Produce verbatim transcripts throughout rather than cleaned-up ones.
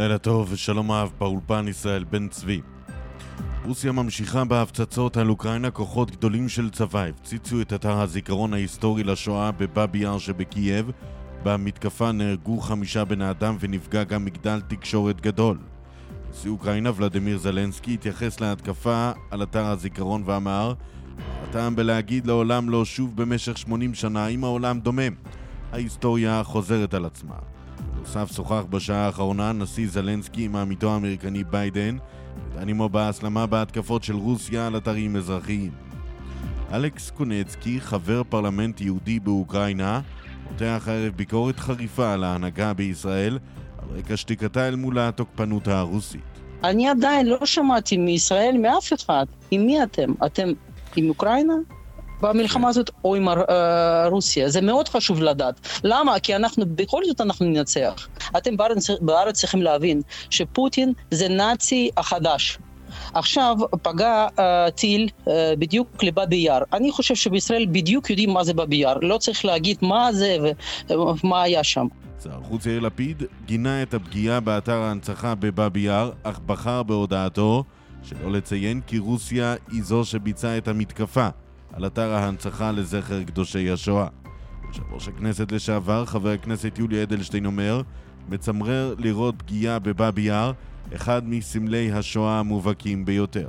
לילה טוב ושלום אהב באולפן ישראל בן צבי. רוסיה ממשיכה בהפצצות על אוקראינה. כוחות גדולים של צבא הפציצו את אתר הזיכרון ההיסטורי לשואה בבאבי יאר שבקייב. במתקפה נהרגו חמישה בני אדם ונפגע גם מגדל תקשורת גדול. נשיא אוקראינה ולדימיר זלנסקי התייחס להתקפה על אתר הזיכרון ואמר: הטעם בלהגיד לעולם לא שוב במשך שמונים שנה אם העולם דומם. ההיסטוריה חוזרת על עצמה. נוסף שוחח בשעה האחרונה נשיא זלנסקי עם עמיתו האמריקני ביידן ודן עמו בהסלמה בהתקפות של רוסיה על אתרים אזרחיים. אלכס קונצקי, חבר פרלמנט יהודי באוקראינה, פותח הערב ביקורת חריפה על ההנהגה בישראל על רקע שתיקתה אל מול התוקפנות הרוסית. אני עדיין לא שמעתי מישראל מאף אחד. עם מי אתם? אתם עם אוקראינה? במלחמה הזאת או עם רוסיה. זה מאוד חשוב לדעת. למה? כי אנחנו, בכל זאת אנחנו ננצח. אתם בארץ, בארץ צריכים להבין שפוטין זה נאצי החדש. עכשיו פגע uh, טיל uh, בדיוק לבאבי יאר. אני חושב שבישראל בדיוק יודעים מה זה באבי יאר. לא צריך להגיד מה זה ומה היה שם. שר החוץ יאיר לפיד גינה את הפגיעה באתר ההנצחה בבאבי יאר, אך בחר בהודעתו שלא לציין כי רוסיה היא זו שביצעה את המתקפה על אתר ההנצחה לזכר קדושי השואה. יושב ראש הכנסת לשעבר, חבר הכנסת יולי אדלשטיין, אומר: מצמרר לראות פגיעה בבאבי יאר, אחד מסמלי השואה המובהקים ביותר.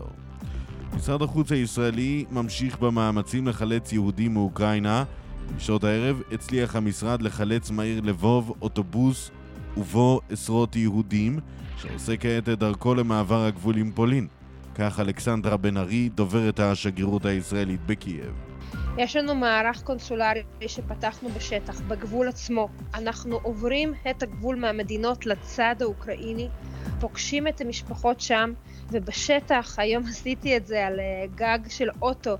משרד החוץ הישראלי ממשיך במאמצים לחלץ יהודים מאוקראינה. בשעות הערב הצליח המשרד לחלץ מהעיר לבוב אוטובוס ובו עשרות יהודים שעושה כעת את דרכו למעבר הגבול עם פולין. כך אלכסנדרה בן ארי, דוברת השגרירות הישראלית בקייב. יש לנו מערך קונסולרי שפתחנו בשטח, בגבול עצמו. אנחנו עוברים את הגבול מהמדינות לצד האוקראיני, פוגשים את המשפחות שם, ובשטח, היום עשיתי את זה על גג של אוטו,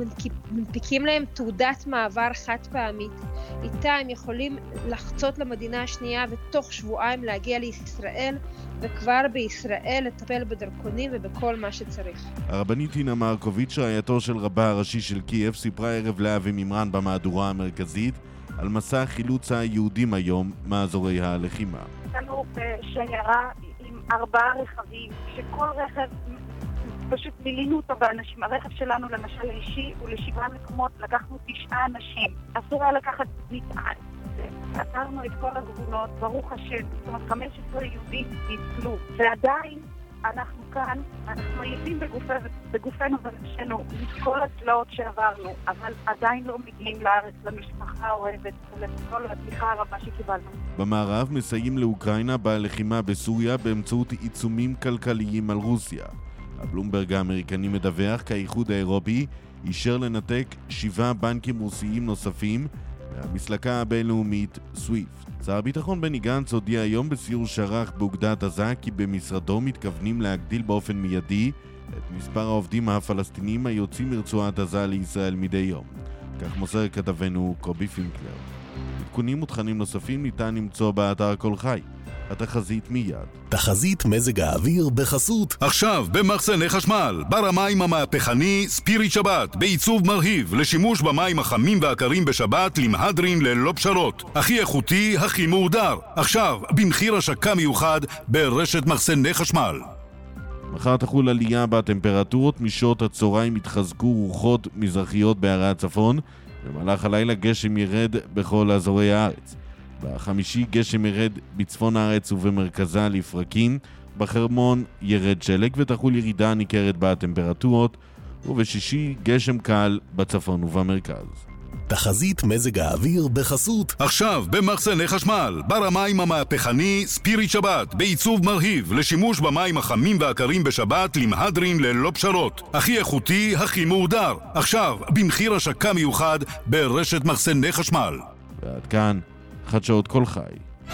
מנפיקים להם תעודת מעבר חד פעמית. איתה הם יכולים לחצות למדינה השנייה ותוך שבועיים להגיע לישראל, וכבר בישראל לטפל בדרכונים ובכל מה שצריך. הרבנית הינה מרקוביץ', רעייתו של רבה הראשי של קייב, סיפרה ערב לאבי מימרן במהדורה המרכזית על מסע חילוץ היהודים היום מאזורי הלחימה. לנו שיירה עם ארבעה רכבים, שכל רכב פשוט מילינו אותו באנשים. הרכב שלנו למשל אישי הוא לשבעה מקומות, לקחנו תשעה אנשים. אסור היה לקחת מטען. עצרנו את כל הגבולות, ברוך השם, זאת אומרת חמש עשרה יהודים ניצלו, ועדיין אנחנו כאן, אנחנו עייפים בגופנו ובנפשנו מכל הצלעות שעברנו, אבל עדיין לא מגיעים לארץ, למשפחה האוהבת ולכל התמיכה הרבה שקיבלנו. במערב מסייעים לאוקראינה בלחימה בסוריה באמצעות עיצומים כלכליים על רוסיה. הבלומברג האמריקני מדווח כי האיחוד האירופי אישר לנתק שבעה בנקים רוסיים נוספים והמסלקה הבינלאומית סוויפט. שר הביטחון בני גנץ הודיע היום בסיור שערך באוגדת עזה כי במשרדו מתכוונים להגדיל באופן מיידי את מספר העובדים הפלסטינים היוצאים מרצועת עזה לישראל מדי יום. כך מוסר כתבנו קובי פינקלר. עדכונים ותכנים נוספים ניתן למצוא באתר כל חי. התחזית מיד. תחזית מזג האוויר בחסות עכשיו במחסני חשמל בר המים המהפכני ספיריט שבת בעיצוב מרהיב לשימוש במים החמים והקרים בשבת למהדרין ללא פשרות, הכי איכותי, הכי מהודר, עכשיו במחיר השקה מיוחד ברשת מחסני חשמל. מחר תחול עלייה בטמפרטורות, משעות הצהריים התחזקו רוחות מזרחיות בערי הצפון, במהלך הלילה גשם ירד בכל אזורי הארץ. בחמישי גשם ירד בצפון הארץ ובמרכזה לפרקים, בחרמון ירד שלג ותחול ירידה ניכרת בטמפרטורות, ובשישי גשם קל בצפון ובמרכז. תחזית מזג האוויר בחסות עכשיו במחסני חשמל בר המים המהפכני ספיריט שבת בעיצוב מרהיב לשימוש במים החמים והקרים בשבת למהדרין ללא פשרות, הכי איכותי, הכי מהודר, עכשיו במחיר השקה מיוחד ברשת מחסני חשמל. ועד כאן חדשות כל חי.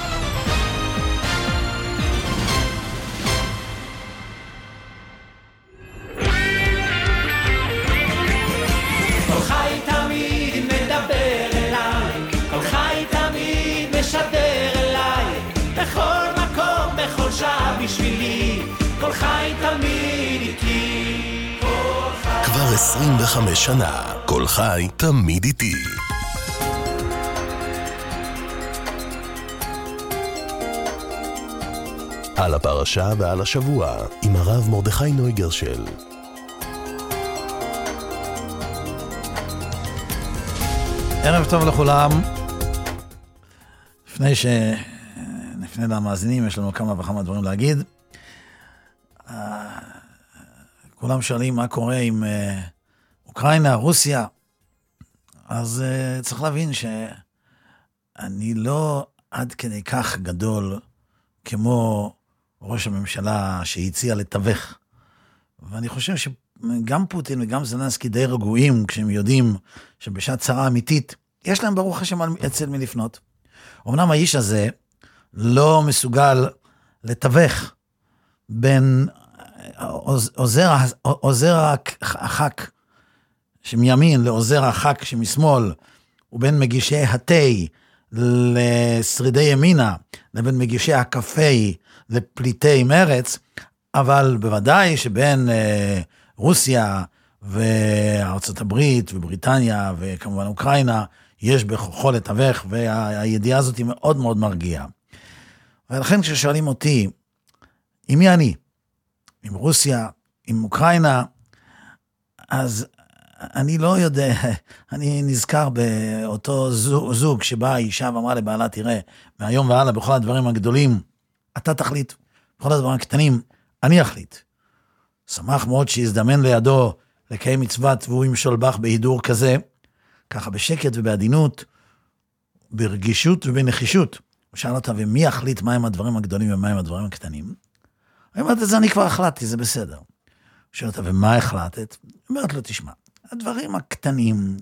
כל חי תמיד מדבר אליי, כל חי תמיד משדר אליי, בכל מקום, בכל שעה בשבילי, כל חי תמיד איתי. כבר עשרים וחמש שנה, כל חי תמיד איתי. על הפרשה ועל השבוע, עם הרב מרדכי נויגרשל. ערב טוב לכולם. לפני ש... לפני למאזינים, יש לנו כמה וכמה דברים להגיד. כולם שואלים מה קורה עם אוקראינה, רוסיה. אז צריך להבין שאני לא עד כדי כך גדול כמו ראש הממשלה שהציע לתווך. ואני חושב שגם פוטין וגם זלנסקי די רגועים כשהם יודעים שבשעת צרה אמיתית יש להם ברוך השם אצל מי לפנות. אמנם האיש הזה לא מסוגל לתווך בין עוזר, עוזר החק שמימין לעוזר החק שמשמאל, ובין מגישי התה לשרידי ימינה, לבין מגישי הקפה לפליטי מרץ, אבל בוודאי שבין אה, רוסיה וארצות הברית ובריטניה וכמובן אוקראינה, יש בכוחו לתווך, והידיעה הזאת היא מאוד מאוד מרגיעה. ולכן כששואלים אותי, עם מי אני? עם רוסיה, עם אוקראינה, אז אני לא יודע, אני נזכר באותו זוג, זוג שבה האישה ואמרה לבעלה, תראה, מהיום והלאה בכל הדברים הגדולים, אתה תחליט, בכל הדברים הקטנים, אני אחליט. שמח מאוד שהזדמן לידו לקיים מצוות, והוא ימשול בך בהידור כזה, ככה בשקט ובעדינות, ברגישות ובנחישות. הוא שאל אותה, ומי יחליט מהם הדברים הגדולים ומהם הדברים הקטנים? אני אומרת, את זה אני כבר החלטתי, זה בסדר. הוא שאל אותה, ומה החלטת? היא אומרת לו, תשמע, הדברים הקטנים,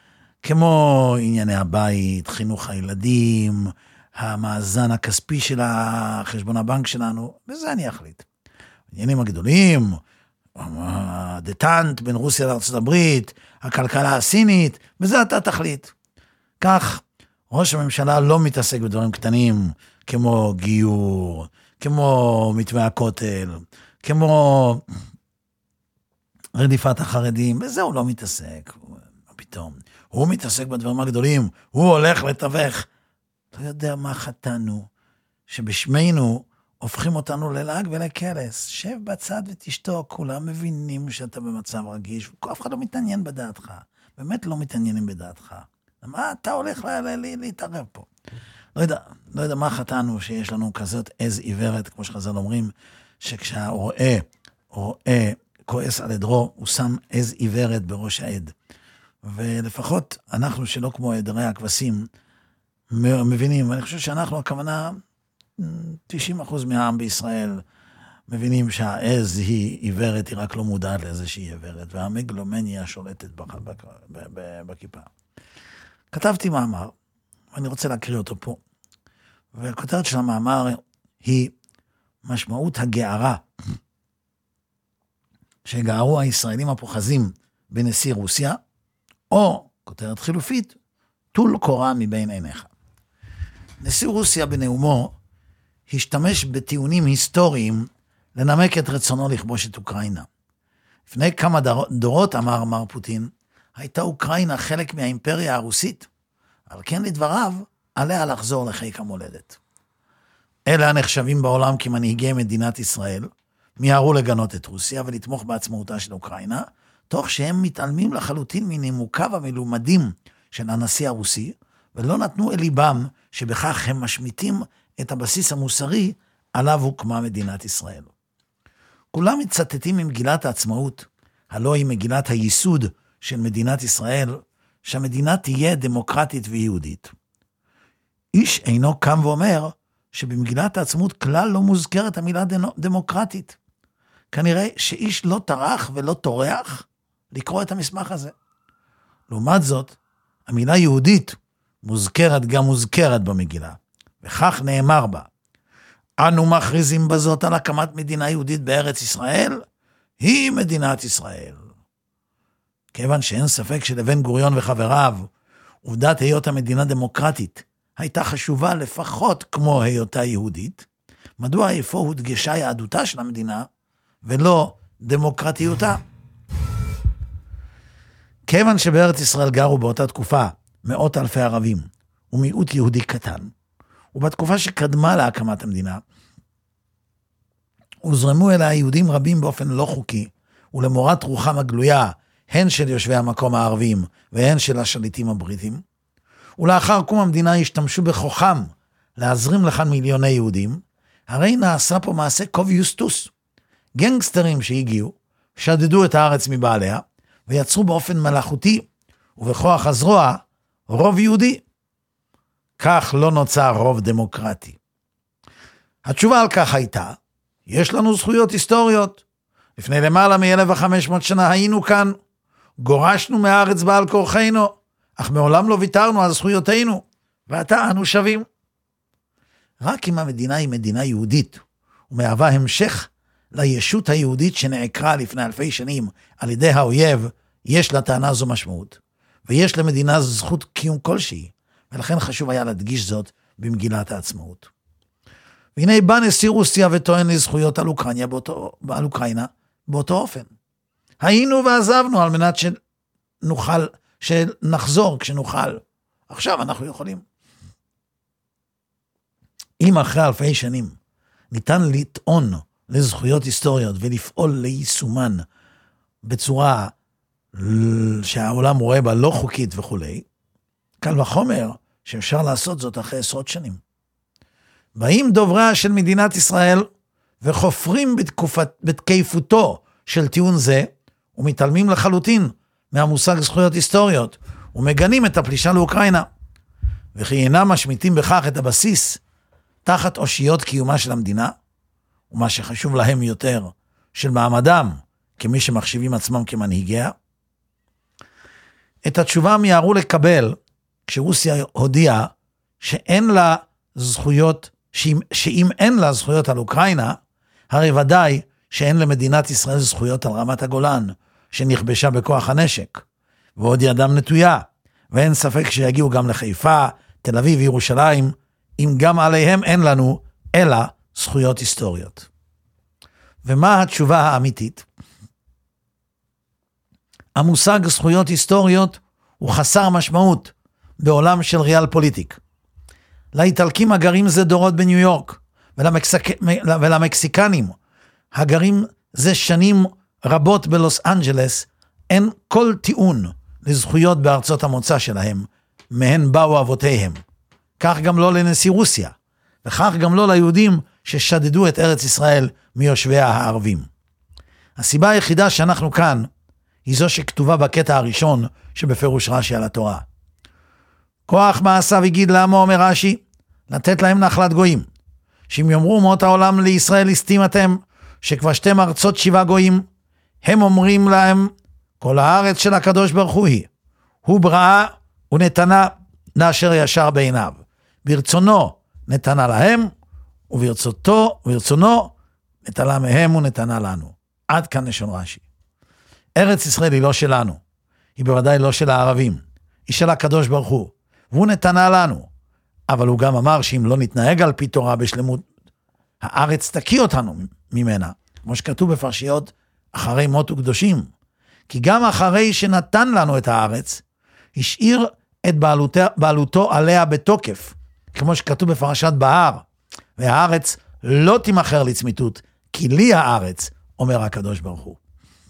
כמו ענייני הבית, חינוך הילדים, המאזן הכספי של חשבון הבנק שלנו, בזה אני אחליט. עניינים הגדולים, הדטנט בין רוסיה לארצות הברית, הכלכלה הסינית, בזה אתה תחליט. כך, ראש הממשלה לא מתעסק בדברים קטנים, כמו גיור, כמו מתווה הכותל, כמו רדיפת החרדים, בזה הוא לא מתעסק, פתאום. הוא מתעסק בדברים הגדולים, הוא הולך לתווך. אתה יודע מה חטאנו, שבשמנו הופכים אותנו ללעג ולקלס. שב בצד ותשתוק, כולם מבינים שאתה במצב רגיש, אף אחד לא מתעניין בדעתך, באמת לא מתעניינים בדעתך. מה אתה הולך להתערב פה? לא יודע, לא יודע מה חטאנו שיש לנו כזאת עז עיוורת, כמו שחז"ל אומרים, שכשהרועה רואה כועס על עדרו, הוא שם עז עיוורת בראש העד. ולפחות אנחנו שלא כמו עדרי הכבשים, מבינים, ואני חושב שאנחנו, הכוונה, תשעים אחוז מהעם בישראל, מבינים שהעז היא עיוורת, היא רק לא מודעת לאיזושהי עיוורת, והמגלומניה שולטת בכיפה. כתבתי מאמר, ואני רוצה להקריא אותו פה, והכותרת של המאמר היא משמעות הגערה, שגערו הישראלים הפוחזים בנשיא רוסיה, או, כותרת חילופית, טול קורה מבין עיניך. נשיא רוסיה בנאומו השתמש בטיעונים היסטוריים לנמק את רצונו לכבוש את אוקראינה. לפני כמה דורות, אמר מר פוטין, הייתה אוקראינה חלק מהאימפריה הרוסית, על כן לדבריו עליה לחזור לחיק המולדת. אלה הנחשבים בעולם כמנהיגי מדינת ישראל, מיהרו לגנות את רוסיה ולתמוך בעצמאותה של אוקראינה, תוך שהם מתעלמים לחלוטין מנימוקיו המלומדים של הנשיא הרוסי, ולא נתנו אל ליבם שבכך הם משמיטים את הבסיס המוסרי עליו הוקמה מדינת ישראל. כולם מצטטים ממגילת העצמאות, הלא היא מגילת הייסוד של מדינת ישראל, שהמדינה תהיה דמוקרטית ויהודית. איש אינו קם ואומר שבמגילת העצמאות כלל לא מוזכרת המילה דמוקרטית. כנראה שאיש לא טרח ולא טורח לקרוא את המסמך הזה. לעומת זאת, המילה יהודית מוזכרת גם מוזכרת במגילה, וכך נאמר בה, אנו מכריזים בזאת על הקמת מדינה יהודית בארץ ישראל, היא מדינת ישראל. כיוון שאין ספק שלבן גוריון וחבריו, עובדת היות המדינה דמוקרטית, הייתה חשובה לפחות כמו היותה יהודית, מדוע איפה הודגשה יהדותה של המדינה, ולא דמוקרטיותה? כיוון שבארץ ישראל גרו באותה תקופה מאות אלפי ערבים, ומיעוט יהודי קטן, ובתקופה שקדמה להקמת המדינה, הוזרמו אל היהודים רבים באופן לא חוקי, ולמורת רוחם הגלויה, הן של יושבי המקום הערבים, והן של השליטים הבריטים. ולאחר קום המדינה השתמשו בכוחם להזרים לכאן מיליוני יהודים, הרי נעשה פה מעשה קוב יוסטוס. גנגסטרים שהגיעו, שדדו את הארץ מבעליה, ויצרו באופן מלאכותי, ובכוח הזרוע, רוב יהודי. כך לא נוצר רוב דמוקרטי. התשובה על כך הייתה, יש לנו זכויות היסטוריות. לפני למעלה מ-אלף וחמש מאות שנה היינו כאן, גורשנו מהארץ בעל כורחנו, אך מעולם לא ויתרנו על זכויותינו, ועתה אנו שווים. רק אם המדינה היא מדינה יהודית, ומהווה המשך לישות היהודית שנעקרה לפני אלפי שנים על ידי האויב, יש לטענה זו משמעות, ויש למדינה זכות קיום כלשהי, ולכן חשוב היה להדגיש זאת במגילת העצמאות. והנה בא נשיא רוסיה וטוען לזכויות על אוקראינה באותו, על אוקראינה באותו אופן. היינו ועזבנו על מנת שנוכל, שנחזור כשנוכל. עכשיו אנחנו יכולים. אם אחרי אלפי שנים ניתן לטעון לזכויות היסטוריות ולפעול ליישומן בצורה שהעולם רואה בה לא חוקית וכו', קל וחומר שאפשר לעשות זאת אחרי עשרות שנים. באים דובריה של מדינת ישראל וחופרים בתקופת, בתקייפותו של טיעון זה, ומתעלמים לחלוטין מהמושג זכויות היסטוריות, ומגנים את הפלישה לאוקראינה. וכי אינם משמיטים בכך את הבסיס תחת אושיות קיומה של המדינה, ומה שחשוב להם יותר, של מעמדם, כמי שמחשיבים עצמם כמנהיגיה. את התשובה מיהרו לקבל, כשרוסיה הודיעה שאין לה זכויות, שאם, שאם אין לה זכויות על אוקראינה, הרי ודאי שאין למדינת ישראל זכויות על רמת הגולן, שנכבשה בכוח הנשק, ועוד ידם נטויה, ואין ספק שיגיעו גם לחיפה, תל אביב וירושלים, אם גם עליהם אין לנו, אלא זכויות היסטוריות. ומה התשובה האמיתית? המושג זכויות היסטוריות הוא חסר משמעות בעולם של ריאל פוליטיק. לאיטלקים הגרים זה דורות בניו יורק, ולמקסק... ולמקסיקנים הגרים זה שנים רבות בלוס אנג'לס, אין כל טיעון לזכויות בארצות המוצא שלהם, מהן באו אבותיהם. כך גם לא לנשיא רוסיה, וכך גם לא ליהודים ששדדו את ארץ ישראל מיושביה הערבים. הסיבה היחידה שאנחנו כאן, היא זו שכתובה בקטע הראשון שבפירוש רש"י על התורה. כוח מעשיו הגיד לעמו, אומר רש"י, לתת להם נחלת גויים, שאם יאמרו אומות העולם לישראל הסתים אתם, שכבשתם ארצות שבעה גויים, הם אומרים להם, כל הארץ של הקדוש ברוך הוא היא, הוא בראה ונתנה לאשר ישר בעיניו, ברצונו נתנה להם, וברצותו, וברצונו נטלה מהם ונתנה לנו. עד כאן לשון רש"י. ארץ ישראל היא לא שלנו, היא בוודאי לא של הערבים, היא של הקדוש ברוך הוא, והוא נתנה לנו, אבל הוא גם אמר שאם לא נתנהג על פי תורה בשלמות, הארץ תקיא אותנו ממנה, כמו שכתוב בפרשיות אחרי מות וקדושים, כי גם אחרי שנתן לנו את הארץ, השאיר את בעלותו, בעלותו עליה בתוקף, כמו שכתוב בפרשת בהר, והארץ לא תימכר לצמיתות, כי לי הארץ, אומר הקדוש ברוך הוא.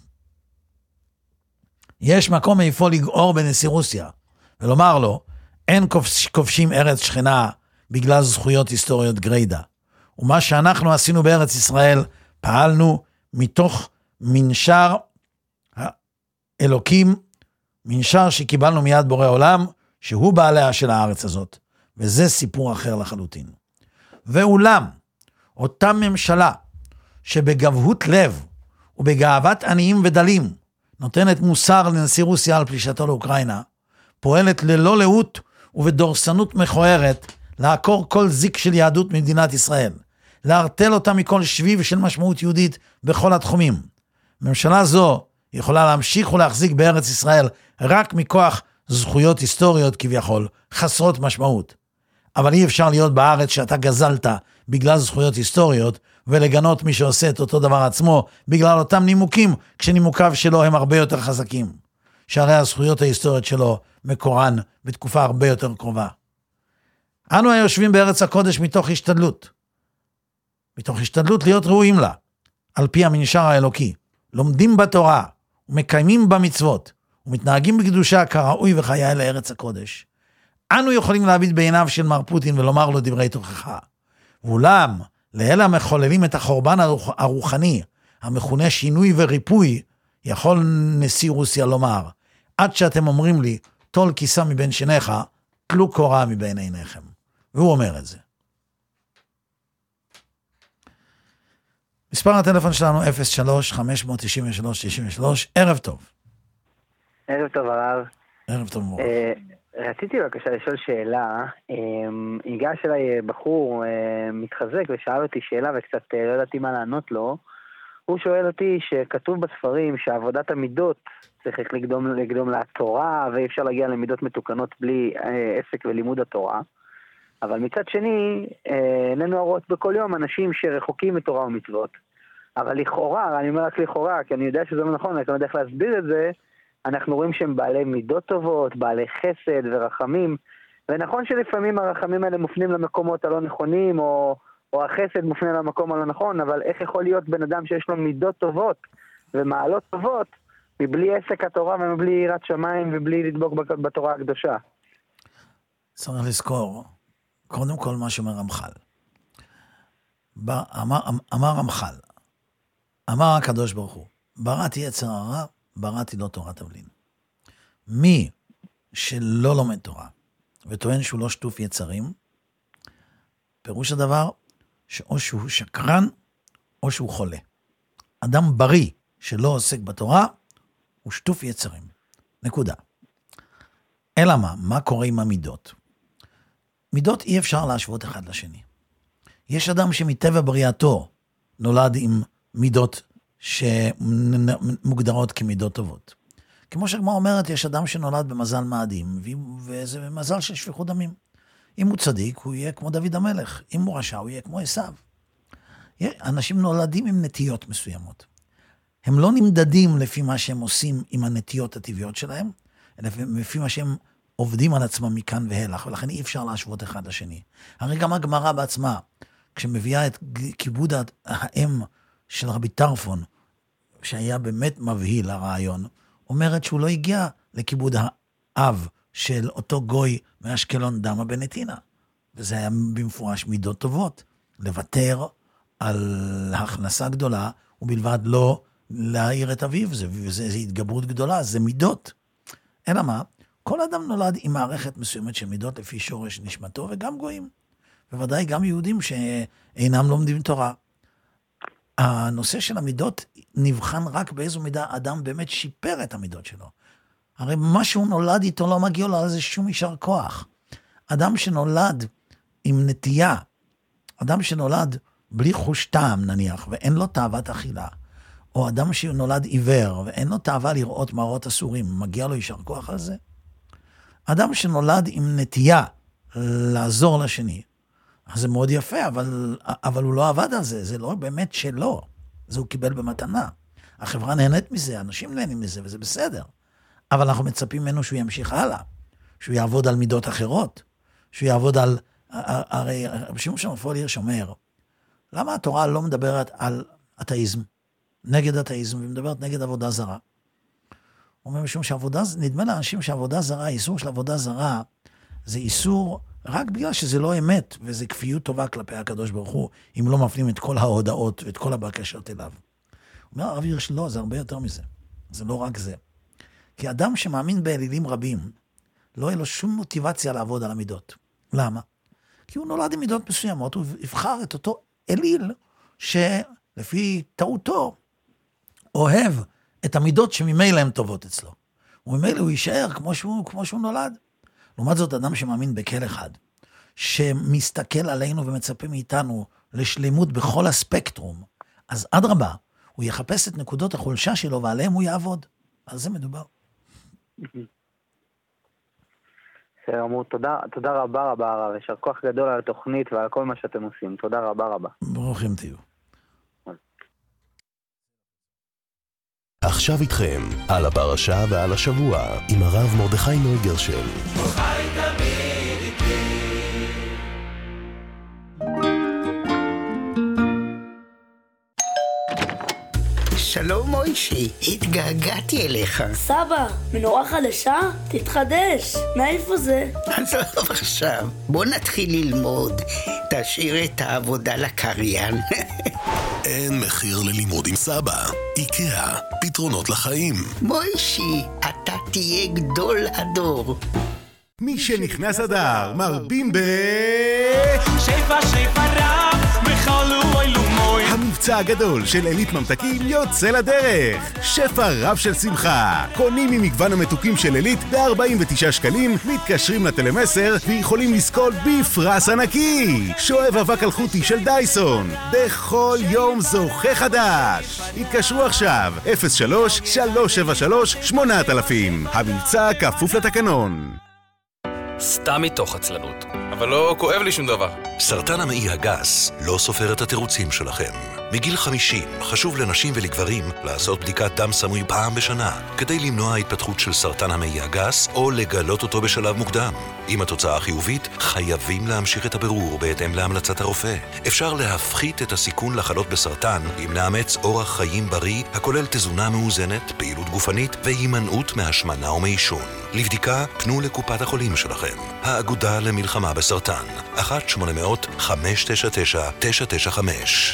יש מקום איפה לגעור בנשיא רוסיה, ולומר לו, אין כובשים ארץ שכנה בגלל זכויות היסטוריות גרידא. ומה שאנחנו עשינו בארץ ישראל, פעלנו מתוך מנשר האלוקים, מנשר שקיבלנו מיד בורא עולם, שהוא בעליה של הארץ הזאת, וזה סיפור אחר לחלוטין. ואולם, אותה ממשלה שבגבהות לב ובגאוות עניים ודלים, נותנת מוסר לנשיא רוסיה על פלישתו לאוקראינה, פועלת ללא לאות ובדורסנות מכוערת לעקור כל זיק של יהדות ממדינת ישראל, להרתל אותה מכל שביב של משמעות יהודית בכל התחומים. ממשלה זו יכולה להמשיך ולהחזיק בארץ ישראל רק מכוח זכויות היסטוריות כביכול, חסרות משמעות. אבל אי אפשר להיות בארץ שאתה גזלת בגלל זכויות היסטוריות, ולגנות מי שעושה את אותו דבר עצמו בגלל אותם נימוקים, כשנימוקיו שלו הם הרבה יותר חזקים. שהרי הזכויות ההיסטוריות שלו מקורן בתקופה הרבה יותר קרובה. אנו היושבים בארץ הקודש מתוך השתדלות. מתוך השתדלות להיות ראויים לה. על פי המנשר האלוקי, לומדים בתורה, ומקיימים במצוות, ומתנהגים בקדושה כראוי וחיה לארץ הקודש, אנו יכולים להביט בעיניו של מר פוטין ולומר לו דברי תוכחה. ואולם, לאלה המחוללים את החורבן הרוחני, המכונה שינוי וריפוי, יכול נשיא רוסיה לומר, עד שאתם אומרים לי, טול כיסה מבין שיניך, טלו קורה מבין עיניכם. והוא אומר את זה. מספר הטלפון שלנו אפס שלוש חמש תשע שלוש תשע שלוש, ערב טוב. ערב טוב הרב. ערב טוב מורה. רציתי בבקשה לשאול שאלה, ניגש אליי בחור מתחזק ושאל אותי שאלה וקצת לא ידעתי מה לענות לו. הוא שואל אותי שכתוב בספרים שעבודת המידות צריך לקדום, לקדום לתורה ואי אפשר להגיע למידות מתוקנות בלי עסק ולימוד התורה. אבל מצד שני, איננו הרואות בכל יום אנשים שרחוקים מתורה ומצוות. אבל לכאורה, אני אומר רק לכאורה, כי אני יודע שזה לא נכון, אני לא יודע איך להסביר את זה, אנחנו רואים שהם בעלי מידות טובות, בעלי חסד ורחמים, ונכון שלפעמים הרחמים האלה מופנים למקומות הלא נכונים, או, או החסד מופנה למקום הלא נכון, אבל איך יכול להיות בן אדם שיש לו מידות טובות ומעלות טובות, מבלי עסק התורה ומבלי יראת שמיים ובלי לדבוק בתורה הקדושה? צריך לזכור, קודם כל מה שאומר רמח"ל. אמר, אמר רמח"ל, אמר הקדוש ברוך הוא, בראתי יצר הרע, בראתי לא תורת תבלין. מי שלא לומד תורה, וטוען שהוא לא שטוף יצרים, פירוש הדבר, שאו שהוא שקרן, או שהוא חולה. אדם בריא שלא עוסק בתורה, הוא שטוף יצרים. נקודה. אלא מה? מה קורה עם המידות? מידות אי אפשר להשוות אחד לשני. יש אדם שמטבע בריאתו נולד עם מידות שמוגדרות כמידות טובות. כמו שכמו אומרת, יש אדם שנולד במזל מאדים, וזה מזל של שפיכות דמים. אם הוא צדיק, הוא יהיה כמו דוד המלך. אם הוא רשע, הוא יהיה כמו עשיו. אנשים נולדים עם נטיות מסוימות. הם לא נמדדים לפי מה שהם עושים עם הנטיות הטבעיות שלהם, אלא לפי מה שהם עובדים על עצמם מכאן והלך, ולכן אי אפשר להשוות אחד לשני. הרי גם הגמרא בעצמה, כשמביאה את כיבוד האם של רבי טרפון, שהיה באמת מבהיל הרעיון, אומרת שהוא לא הגיע לכיבוד האב של אותו גוי מאשקלון דמה בנתינה. וזה היה במפורש מידות טובות, לוותר על הכנסה גדולה, ובלבד לא להעיר את אביו, זה, זה, זה התגברות גדולה, זה מידות. אלא מה? כל אדם נולד עם מערכת מסוימת של מידות לפי שורש נשמתו, וגם גויים. בוודאי גם יהודים שאינם לומדים תורה. הנושא של המידות נבחן רק באיזו מידה אדם באמת שיפר את המידות שלו. הרי מה שהוא נולד איתו לא מגיע לו על זה שום יישר כוח. אדם שנולד עם נטייה, אדם שנולד בלי חוש טעם נניח, ואין לו תאוות אכילה, או אדם שנולד עיוור, ואין לו תאווה לראות מראות אסורים, מגיע לו יישר כוח על זה? אדם שנולד עם נטייה לעזור לשני, זה מאוד יפה, אבל, אבל הוא לא עבד על זה, זה לא באמת שלו, זה הוא קיבל במתנה. החברה נהנית מזה, אנשים נהנים מזה, וזה בסדר. אבל אנחנו מצפים ממנו שהוא ימשיך הלאה, שהוא יעבוד על מידות אחרות, שהוא יעבוד על, הרי שמעון רפאל הירש אומר, למה התורה לא מדברת על אתאיזם, נגד אתאיזם, ומדברת נגד עבודה זרה? הוא אומר, משום שעבודה, נדמה לאנשים שעבודה זרה, איסור של עבודה זרה, זה איסור רק בגלל שזה לא אמת, וזה כפיות טובה כלפי הקדוש ברוך הוא, אם לא מפנים את כל ההודעות ואת כל הבקשות אליו. הוא אומר, הרב הירש, לא, זה הרבה יותר מזה. זה לא רק זה. כי אדם שמאמין באלילים רבים, לא יהיה לו שום מוטיבציה לעבוד על המידות. למה? כי הוא נולד עם מידות מסוימות, הוא יבחר את אותו אליל, שלפי טעותו, אוהב את המידות שממילא הן טובות אצלו. וממילא הוא יישאר כמו שהוא, כמו שהוא נולד. לעומת זאת, אדם שמאמין בכל אחד, שמסתכל עלינו ומצפה מאיתנו לשלימות בכל הספקטרום, אז עד רבה, הוא יחפש את נקודות החולשה שלו, ועליהם הוא יעבוד. על זה מדובר. אמרו, תודה, תודה רבה רבה רבה, יישר כוח גדול על התוכנית ועל כל מה שאתם עושים. תודה רבה רבה. ברוכים תהיו. עכשיו איתכם, על הפרשה ועל השבוע, עם הרב מרדכי נוי גרשל. חי תמיד איתי. שלום מוישי, התגעגעתי אליך. סבא, מנורה חדשה? תתחדש. מאיפה זה? עזוב עכשיו, בוא נתחיל ללמוד. תשאיר את העבודה לקריין. אין מחיר ללימוד עם סבא. איקאה, פתרונות לחיים. מוישי, אתה תהיה גדול הדור. מי שנכנס אדר, מרבים ב... שפע שפע רב, בחלו אילו מוי. המבצע הגדול של עילית ממתקים יוצא לדרך. שפע רב של שמחה. קונים ממגוון המתוקים של עילית ב-ארבעים ותשעה שקלים, מתקשרים לטלמסר ויכולים לזכות בפרס ענקי. שואב אבק אלחוטי של דייסון. בכל יום זוכה חדש. התקשרו עכשיו, אפס שלוש שלוש שבע שלוש שמונה אלף. המבצע כפוף לתקנון. סתם מתוך עצלנות, אבל לא כואב לי שום דבר. סרטן המעי הגס לא סופר את התירוצים שלכם. מגיל חמישים חשוב לנשים ולגברים לעשות בדיקת דם סמוי פעם בשנה, כדי למנוע התפתחות של סרטן המעי הגס או לגלות אותו בשלב מוקדם. אם התוצאה חיובית, חייבים להמשיך את הבירור בהתאם להמלצת הרופא. אפשר להפחית את הסיכון לחלות בסרטן אם נאמץ אורח חיים בריא הכולל תזונה מאוזנת, פעילות גופנית והימנעות מהשמנה ומעישון. לבדיקה פנו לקופת החולים שלכם. האגודה למלחמה בסרטן, אחת שמונה מאות חמש תשע תשע תשע תשע חמש.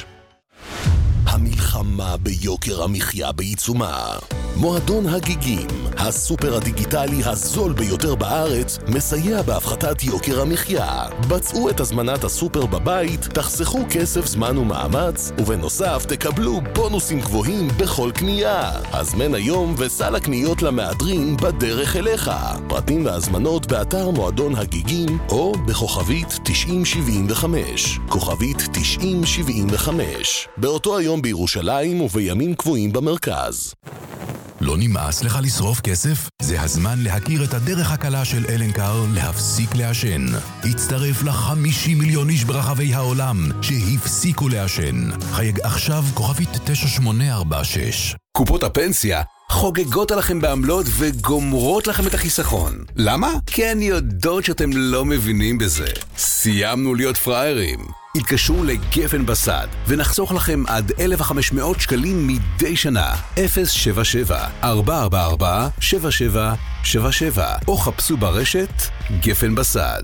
המלחמה ביוקר המחיה בעיצומה. מועדון הגיגים, הסופר הדיגיטלי הזול ביותר בארץ, מסייע בהפחתת יוקר המחיה. בצעו את הזמנת הסופר בבית, תחסכו כסף, זמן ומאמץ, ובנוסף תקבלו בונוסים גבוהים בכל קנייה. הזמן היום וסל הקניות למאדרים בדרך אליך. פרטים והזמנות באתר מועדון הגיגים או בכוכבית תשעים שבעים וחמש. כוכבית תשעים שבעים וחמש. באותו היום בירושלים ובימים קבועים במרכז. לא נמאס לך לשרוף כסף? זה הזמן להכיר את הדרך הקלה של אלנקר להפסיק לעשן. הצטרף ל-חמישים מיליון איש ברחבי העולם שהפסיקו לעשן. חייג עכשיו כוכבית תשע שמונה ארבע שש. קופות הפנסיה חוגגות עליכם בעמלות וגומרות לכם את החיסכון. למה? כי אני יודעות שאתם לא מבינים בזה. סיימנו להיות פריירים. התקשרו לגפן בסד ונחסוך לכם עד אלף וחמש מאות שקלים מדי שנה. אפס שבע שבע ארבע ארבע ארבע שבע שבע שבע שבע או חפשו ברשת גפן בסד.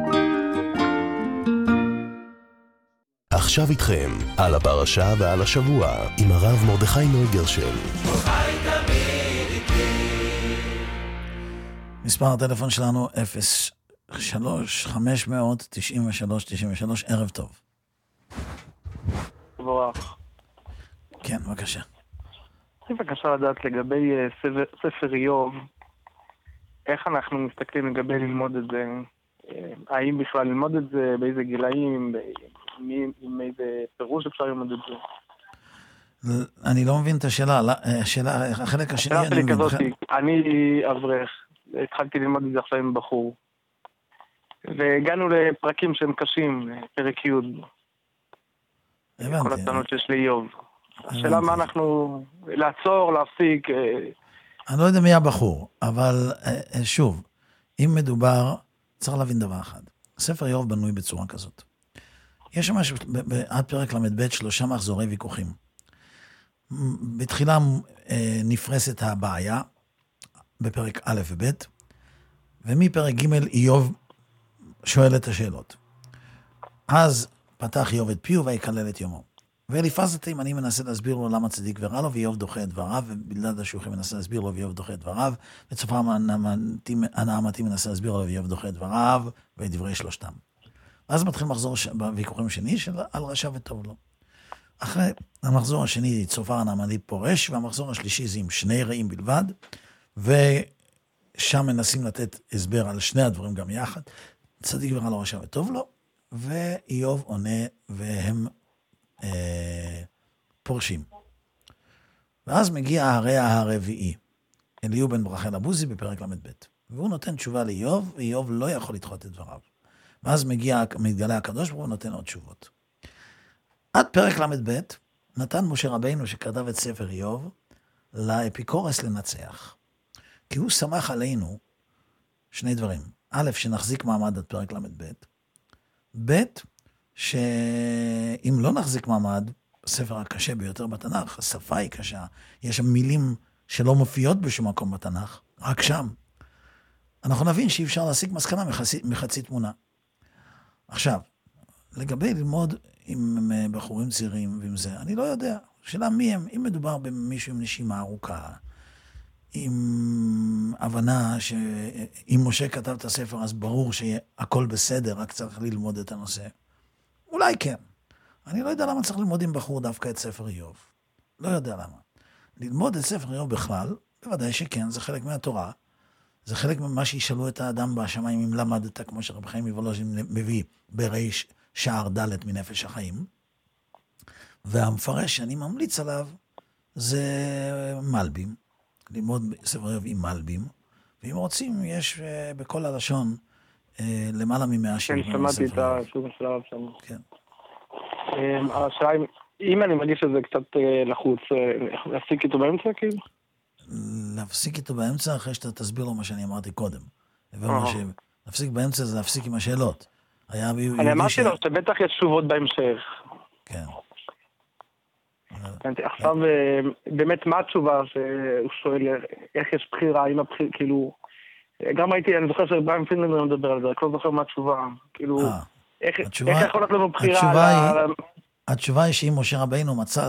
עכשיו איתכם על הפרשה ועל השבוע עם הרב מרדכי נוי גרשל. מספר הטלפון שלנו אפס שלוש חמש מאות תשעים ושלוש תשעים ושלוש. ערב טוב. ברוך. כן, בבקשה. אני בבקשה לדעת לגבי ספר, ספר איוב, איך אנחנו מסתכלים לגבי ללמוד את זה, האם בכלל ללמוד את זה, באיזה גילאים, עם איזה פירוש אפשר ללמוד את זה. אני לא מבין את השאלה, השאלה, החלק השני אני מבין. כזאת, אני אברך, התחלתי ללמוד את זה עכשיו עם בחור, והגענו לפרקים שהם קשים, פרק י' כל הטענות שיש לאיוב. השאלה מה אנחנו, לעצור, להפסיק. אני לא יודע מי הבחור, אבל שוב, אם מדובר, צריך להבין דבר אחד. ספר איוב בנוי בצורה כזאת. יש שם עד פרק למד ב' שלושה מחזורי ויכוחים. בתחילה נפרסת הבעיה, בפרק א' וב', ומפרק ג' איוב שואל את השאלות. אז פתח איוב את פיו ויקלל את יומו. ואליפז התימני מנסה להסביר לו למה צדיק ורע לו, ואיוב דוחה את דבריו, ובלדד השיוחים מנסה להסביר לו, ואיוב דוחה את דבריו, וצופר הנעמתי מנסה להסביר לו, ואיוב דוחה את דבריו, ואת דברי שלושתם. אז מתחיל מחזור בוויכוחים שני של על רשע וטוב לו. אחרי המחזור השני, צופר הנעמתי פורש, והמחזור השלישי זה עם שני רעים בלבד, ושם מנסים לתת הסבר על שני הדברים גם יחד, צדיק ורע לו, רשע וטוב לו, ואיוב עונה, והם אה, פורשים. ואז מגיע הרע הרביעי, אליהו בן ברכה לבוזי בפרק למד ב', והוא נותן תשובה לאיוב, ואיוב לא יכול לדחות את דבריו. ואז מגיע, מתגלה הקדוש ברוך הוא נותן עוד תשובות. עד פרק למד ב' נתן משה רבינו שכתב את ספר איוב לאפיקורס לנצח. כי הוא שמח עלינו שני דברים. א', שנחזיק מעמד עד פרק למד ב', ב', שאם לא נחזיק מעמד, הספר הקשה ביותר בתנ"ך, השפה היא קשה, יש שם מילים שלא מופיעות בשום מקום בתנ"ך, רק שם. אנחנו נבין שאי אפשר להסיק מסקנה מחצי, מחצי תמונה. עכשיו, לגבי ללמוד עם בחורים צעירים ועם זה, אני לא יודע. שאלה מי הם, אם מדובר במישהו עם נשימה ארוכה, עם הבנה שאם משה כתב את הספר, אז ברור שהכל בסדר, רק צריך ללמוד את הנושא. אולי כן. אני לא יודע למה צריך ללמוד עם בחור דווקא את ספר איוב. לא יודע למה. ללמוד את ספר איוב בכלל, בוודאי שכן, זה חלק מהתורה. זה חלק ממה שישאלו את האדם בשמיים אם למדת, כמו שרב חיים מוולוז'ין מביא בריש שער ד' מנפש החיים. והמפרש שאני ממליץ עליו זה מלבים. ללמוד ספר איוב עם מלבים. ואם רוצים, יש בכל הלשון למעלה ממאה שירים. כן, שמעתי את השום של הרב שם. כן. השאלה, אם אני מרגיש שזה קצת לחוץ, להפסיק איתו באמצע, כאילו? להפסיק איתו באמצע אחרי שאתה תסביר לו מה שאני אמרתי קודם. להפסיק באמצע זה להפסיק עם השאלות. אני אמרתי לו שבטח יש תשובות בהמשך. כן. עכשיו, באמת מה התשובה שהוא שואל, איך יש בחירה, אם הבחירה, כאילו, גם הייתי, אני זוכר שבאים פינלנדר מדבר על זה, רק לא זוכר מה התשובה, כאילו, איך יכול להיות לנו בחירה? התשובה היא שאם משה רבינו מצא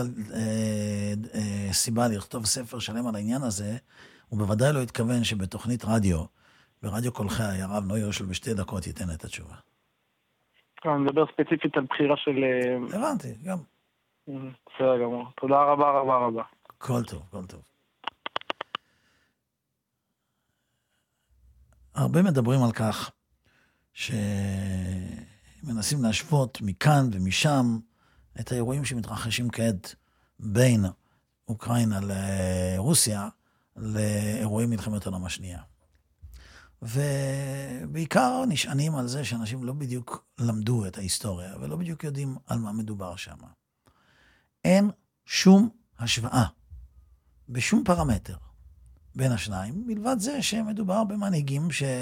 סיבה לכתוב ספר שלם על העניין הזה, הוא בוודאי לא התכוון שבתוכנית רדיו, ברדיו כל חי, הרב נוי ירושל בשתי דקות ייתן את התשובה. אני מדבר ספציפית על בחירה של... הבנתי, גם. בסדר גמור. תודה רבה רבה רבה. כל טוב, כל טוב. הרבה מדברים על כך שמנסים להשוות מכאן ומשם את האירועים שמתרחשים כעת בין אוקראינה לרוסיה לאירועים מלחמת העולם השנייה. ובעיקר נשענים על זה שאנשים לא בדיוק למדו את ההיסטוריה ולא בדיוק יודעים על מה מדובר שם. אין שום השוואה בשום פרמטר בין השניים, מלבד זה שמדובר במנהיגים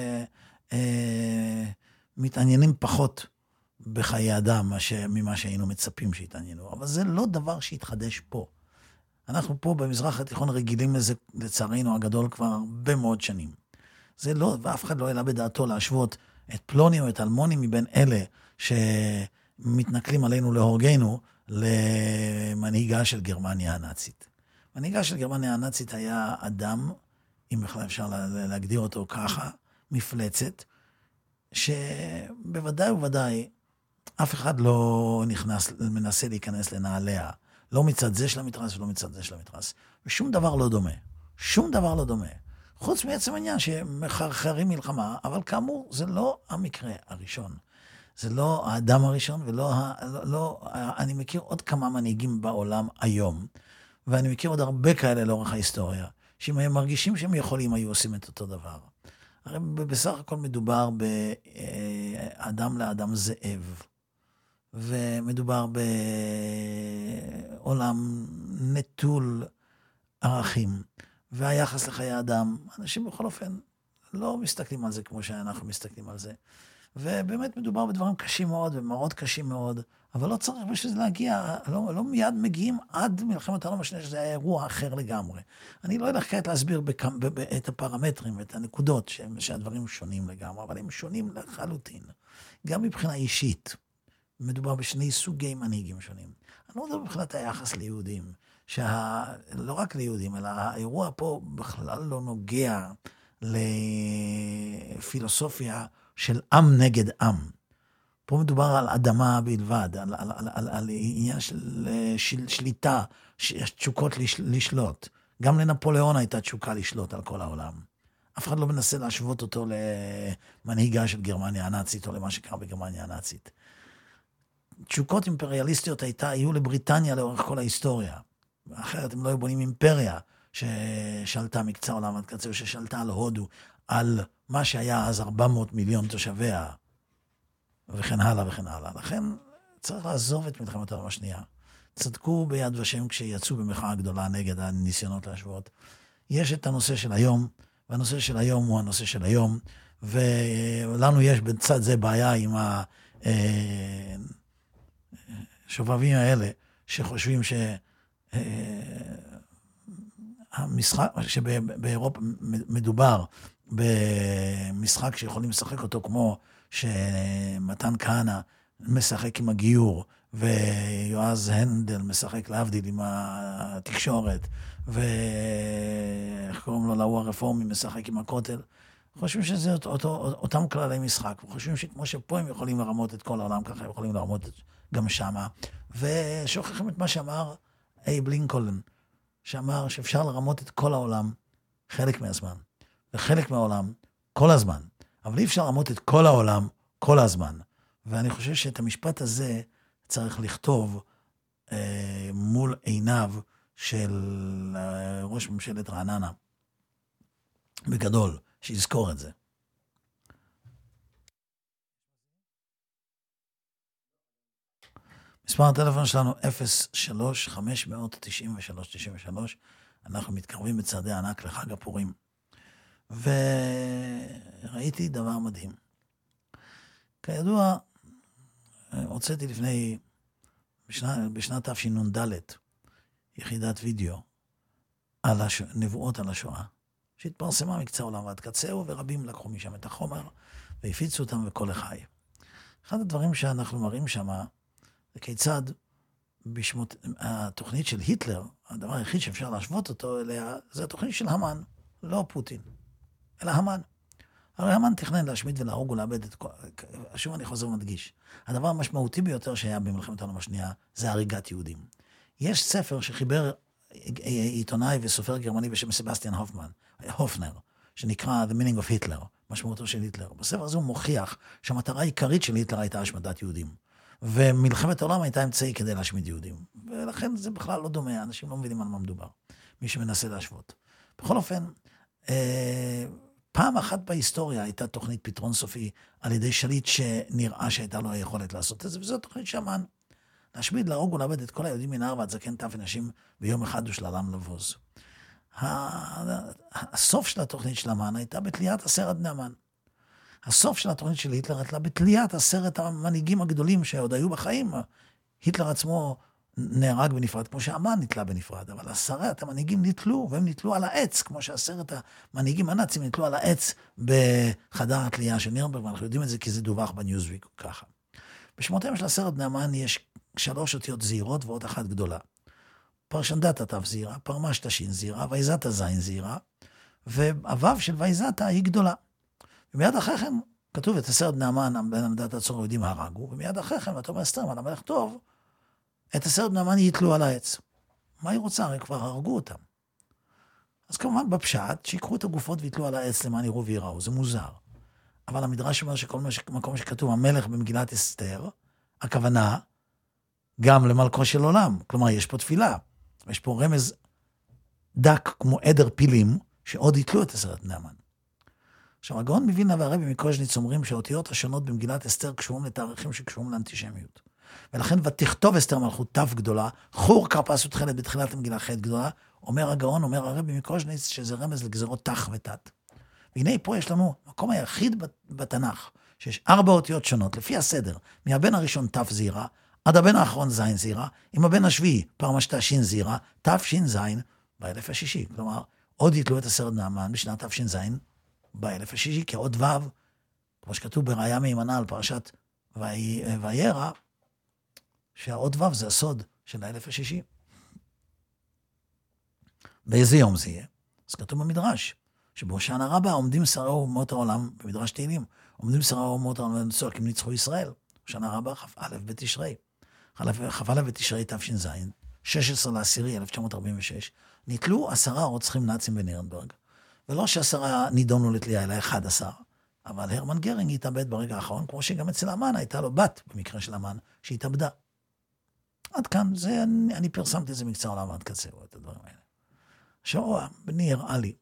שמתעניינים פחות בחיי אדם ממה שהיינו מצפים שהתעניינו. אבל זה לא דבר שהתחדש פה. אנחנו פה במזרח התיכון רגילים לזה, לצערנו הגדול, כבר הרבה מאוד שנים. זה לא, ואף אחד לא העלה בדעתו להשוות את פלוני או את אלמוני מבין אלה שמתנכלים עלינו להורגנו, למנהיגה של גרמניה הנאצית. מנהיגה של גרמניה הנאצית היה אדם, אם בכלל אפשר להגדיר אותו ככה, מפלצת, שבוודאי ובוודאי אף אחד לא נכנס, מנסה להיכנס לנעליה. לא מצד זה של המתרס ולא מצד זה של המתרס. ושום דבר לא דומה. שום דבר לא דומה. חוץ מעצם העניין שמחרחרים מלחמה, אבל כאמור זה לא המקרה הראשון. זה לא האדם הראשון, ולא, לא, לא, אני מכיר עוד כמה מנהיגים בעולם היום, ואני מכיר עוד הרבה כאלה לאורך ההיסטוריה, שאם הם מרגישים שהם יכולים, היו עושים את אותו דבר. הרי בסך הכל מדובר באדם לאדם זאב, ומדובר בעולם נטול ערכים, והיחס לחיי אדם, אנשים בכל אופן לא מסתכלים על זה כמו שאנחנו מסתכלים על זה. ובאמת מדובר בדברים קשים מאוד ומאוד קשים מאוד, אבל לא צריך בשביל להגיע, לא, לא מיד מגיעים עד מלחמת העולם השנייה, שזה היה אירוע אחר לגמרי. אני לא אלך כעת להסביר בכם, ב, ב, את הפרמטרים ואת הנקודות ש, שהדברים שונים לגמרי, אבל הם שונים לחלוטין. גם מבחינה אישית, מדובר בשני סוגי מנהיגים שונים. אני לא מדבר מבחינת היחס ליהודים, שה, לא רק ליהודים, אלא האירוע פה בכלל לא נוגע לפילוסופיה של עם נגד עם. פה מדובר על אדמה בלבד, על, על, על, על, על עניין של, של שליטה, תשוקות לשלוט. גם לנפוליאון הייתה תשוקה לשלוט על כל העולם. אף אחד לא מנסה להשוות אותו למנהיגה של גרמניה הנאצית, או למה שקרה בגרמניה הנאצית. תשוקות אימפריאליסטיות הייתה, היו לבריטניה לאורך כל ההיסטוריה. אחרת הם לא היו בונים אימפריה ששלטה מקצה עולם עד קצה, או ששלטה על הודו, על מה שהיה אז ארבע מאות מיליון תושביה, וכן הלאה וכן הלאה. לכן צריך לעזוב את מלחמת העולם השנייה. צדקו ביד ושם כשיצאו במחאה גדולה נגד הניסיונות להשוות. יש את הנושא של היום, והנושא של היום הוא הנושא של היום, ולנו יש בצד זה בעיה עם השובבים האלה, שחושבים ש... המשחק, שבאירופה מדובר במשחק שיכולים לשחק אותו כמו שמתן כהנא משחק עם הגיור, ויועז הנדל משחק להבדיל עם התקשורת, ואיך קוראים לו, להוא הרפורמי משחק עם הכותל. חושבים שזה אותו, אותם כללי משחק, וחושבים שכמו שפה הם יכולים לרמות את כל העולם, ככה הם יכולים לרמות גם שמה, ושוכחים את מה שאמר אייב לינקולן, שאמר שאפשר לרמות את כל העולם חלק מהזמן, וחלק מהעולם כל הזמן, אבל אי אפשר לרמות את כל העולם כל הזמן. ואני חושב שאת המשפט הזה צריך לכתוב אה, מול עיניו של אה, ראש ממשלת רעננה, בגדול, שיזכור את זה. מספר הטלפון שלנו אפס שלוש חמש תשע שלוש תשע שלוש. אנחנו מתקרבים בצעדי ענק לחג הפורים. וראיתי דבר מדהים. כידוע, הוצאתי לפני, בשנת, בשנת תשנ"ד, יחידת וידאו על הש... נבואות על השואה, שהתפרסמה מקצה העולם ועד קצהו, ורבים לקחו משם את החומר והפיצו אותם בכל החי. אחד הדברים שאנחנו מראים שם, וכיצד בשמות, התוכנית של היטלר, הדבר היחיד שאפשר להשוות אותו אליה, זה התוכנית של המן, לא פוטין, אלא המן. הרי המן תכנן להשמיד ולהרוג ולאבד את כל... שוב אני חוזר ומדגיש. הדבר המשמעותי ביותר שהיה במלחמת העולם השנייה, זה הריגת יהודים. יש ספר שחיבר עיתונאי וסופר גרמני בשם סבסטיאן הופמן, הופנר, שנקרא The Meaning of Hitler, משמעותו של היטלר. בספר הזה הוא מוכיח שהמטרה העיקרית של היטלר הייתה השמדת יהודים. ומלחמת העולם הייתה אמצעי כדי להשמיד יהודים. ולכן זה בכלל לא דומה, אנשים לא מבינים על מה מדובר. מי שמנסה להשוות. בכל אופן, אה, פעם אחת בהיסטוריה הייתה תוכנית פתרון סופי על ידי שליט שנראה שהייתה לו היכולת לעשות את זה, וזו תוכנית שהמן. להשמיד, להרוג ולאבד את כל היהודים מנהר ועד זקן טף ונשים ביום אחד ושללם לבוז. הסוף של התוכנית של המן הייתה בתליית עשרת בני המן. הסוף של התוכנית של היטלר הייתה בתליית עשרת המנהיגים הגדולים שעוד היו בחיים. היטלר עצמו נהרג בנפרד, כמו שהמן נתלה בנפרד, אבל עשרת המנהיגים נתלו, והם נתלו על העץ, כמו שעשרת המנהיגים הנאצים נתלו על העץ בחדר התלייה של נירנברג, ואנחנו יודעים את זה כי זה דווח בניוזוויק ככה. בשמותיהם של עשרת בני המן יש שלוש אותיות זהירות ועוד אחת גדולה. פרשנדתא תו זהירה, פרמשתא שין זהירה, וייזתא זין זהירה, והוו של וייזתא היא גדולה. ומיד אחרי כן כתוב את עשרת בני המן, בן עמדת הצור היהודים הרגו, ומיד אחרי כן, ואתה אומר סתם, על המלך טוב, את עשרת בני המן יתלו על העץ. מה היא רוצה? הרי כבר הרגו אותם. אז כמובן בפשט, שיקחו את הגופות ויתלו על העץ למען יראו ויראו, זה מוזר. אבל המדרש אומר שכל מקום שכתוב המלך במגילת אסתר, הכוונה גם למלכו של עולם. כלומר, יש פה תפילה. יש פה רמז דק כמו עדר פילים, שעוד יתלו את עשרת בני המן. עכשיו, הגאון מווילנה והרבי מקוז'ניץ אומרים שהאותיות השונות במגילת אסתר קשורים לתאריכים שקשורים לאנטישמיות. ולכן ותכתוב אסתר מלכות תו גדולה, חור כרפס ותכלת בתחילת המגילה ח' גדולה, אומר הגאון, אומר הרבי מקוז'ניץ, שזה רמז לגזרות תח ותת. והנה פה יש לנו מקום היחיד בתנ"ך, שיש ארבע אותיות שונות, לפי הסדר, מהבן הראשון תו זהירה, עד הבן האחרון זין זהירה, עם הבן השביעי פרמשתא שין זהירה, תו שין זין, באלף השישי. כלומר, עוד יתלו את עשרת בני המן בשנת תו שין זין, באלף השישי, כעוד וו, כמו שכתוב בראיה מהימנה על פרשת וירא, שהעוד וו זה הסוד של האלף השישי. באיזה יום זה יהיה? אז כתוב במדרש, שבהושענא רבה עומדים שרי אומות העולם, במדרש תהילים, עומדים שרי אומות העולם וצועקים ניצחו ישראל. הושענא רבה כ"א בתשרי. כ"א בתשרי תש"ז, שש עשרה לעשירי אלף תשע מאות ארבעים ושש, נתלו עשרה רוצחים נאצים בנירנברג. ולא שעשרה נידונו לתלייה, אלא אחד עשר. אבל הרמן גרינג התאבד ברגע האחרון, כמו שגם אצל המן הייתה לו בת, במקרה של המן, שהתאבדה. עד כאן, זה, אני, אני פרסמתי את זה מקצה העולם עד קצה, את הדברים האלה. עכשיו, נראה לי,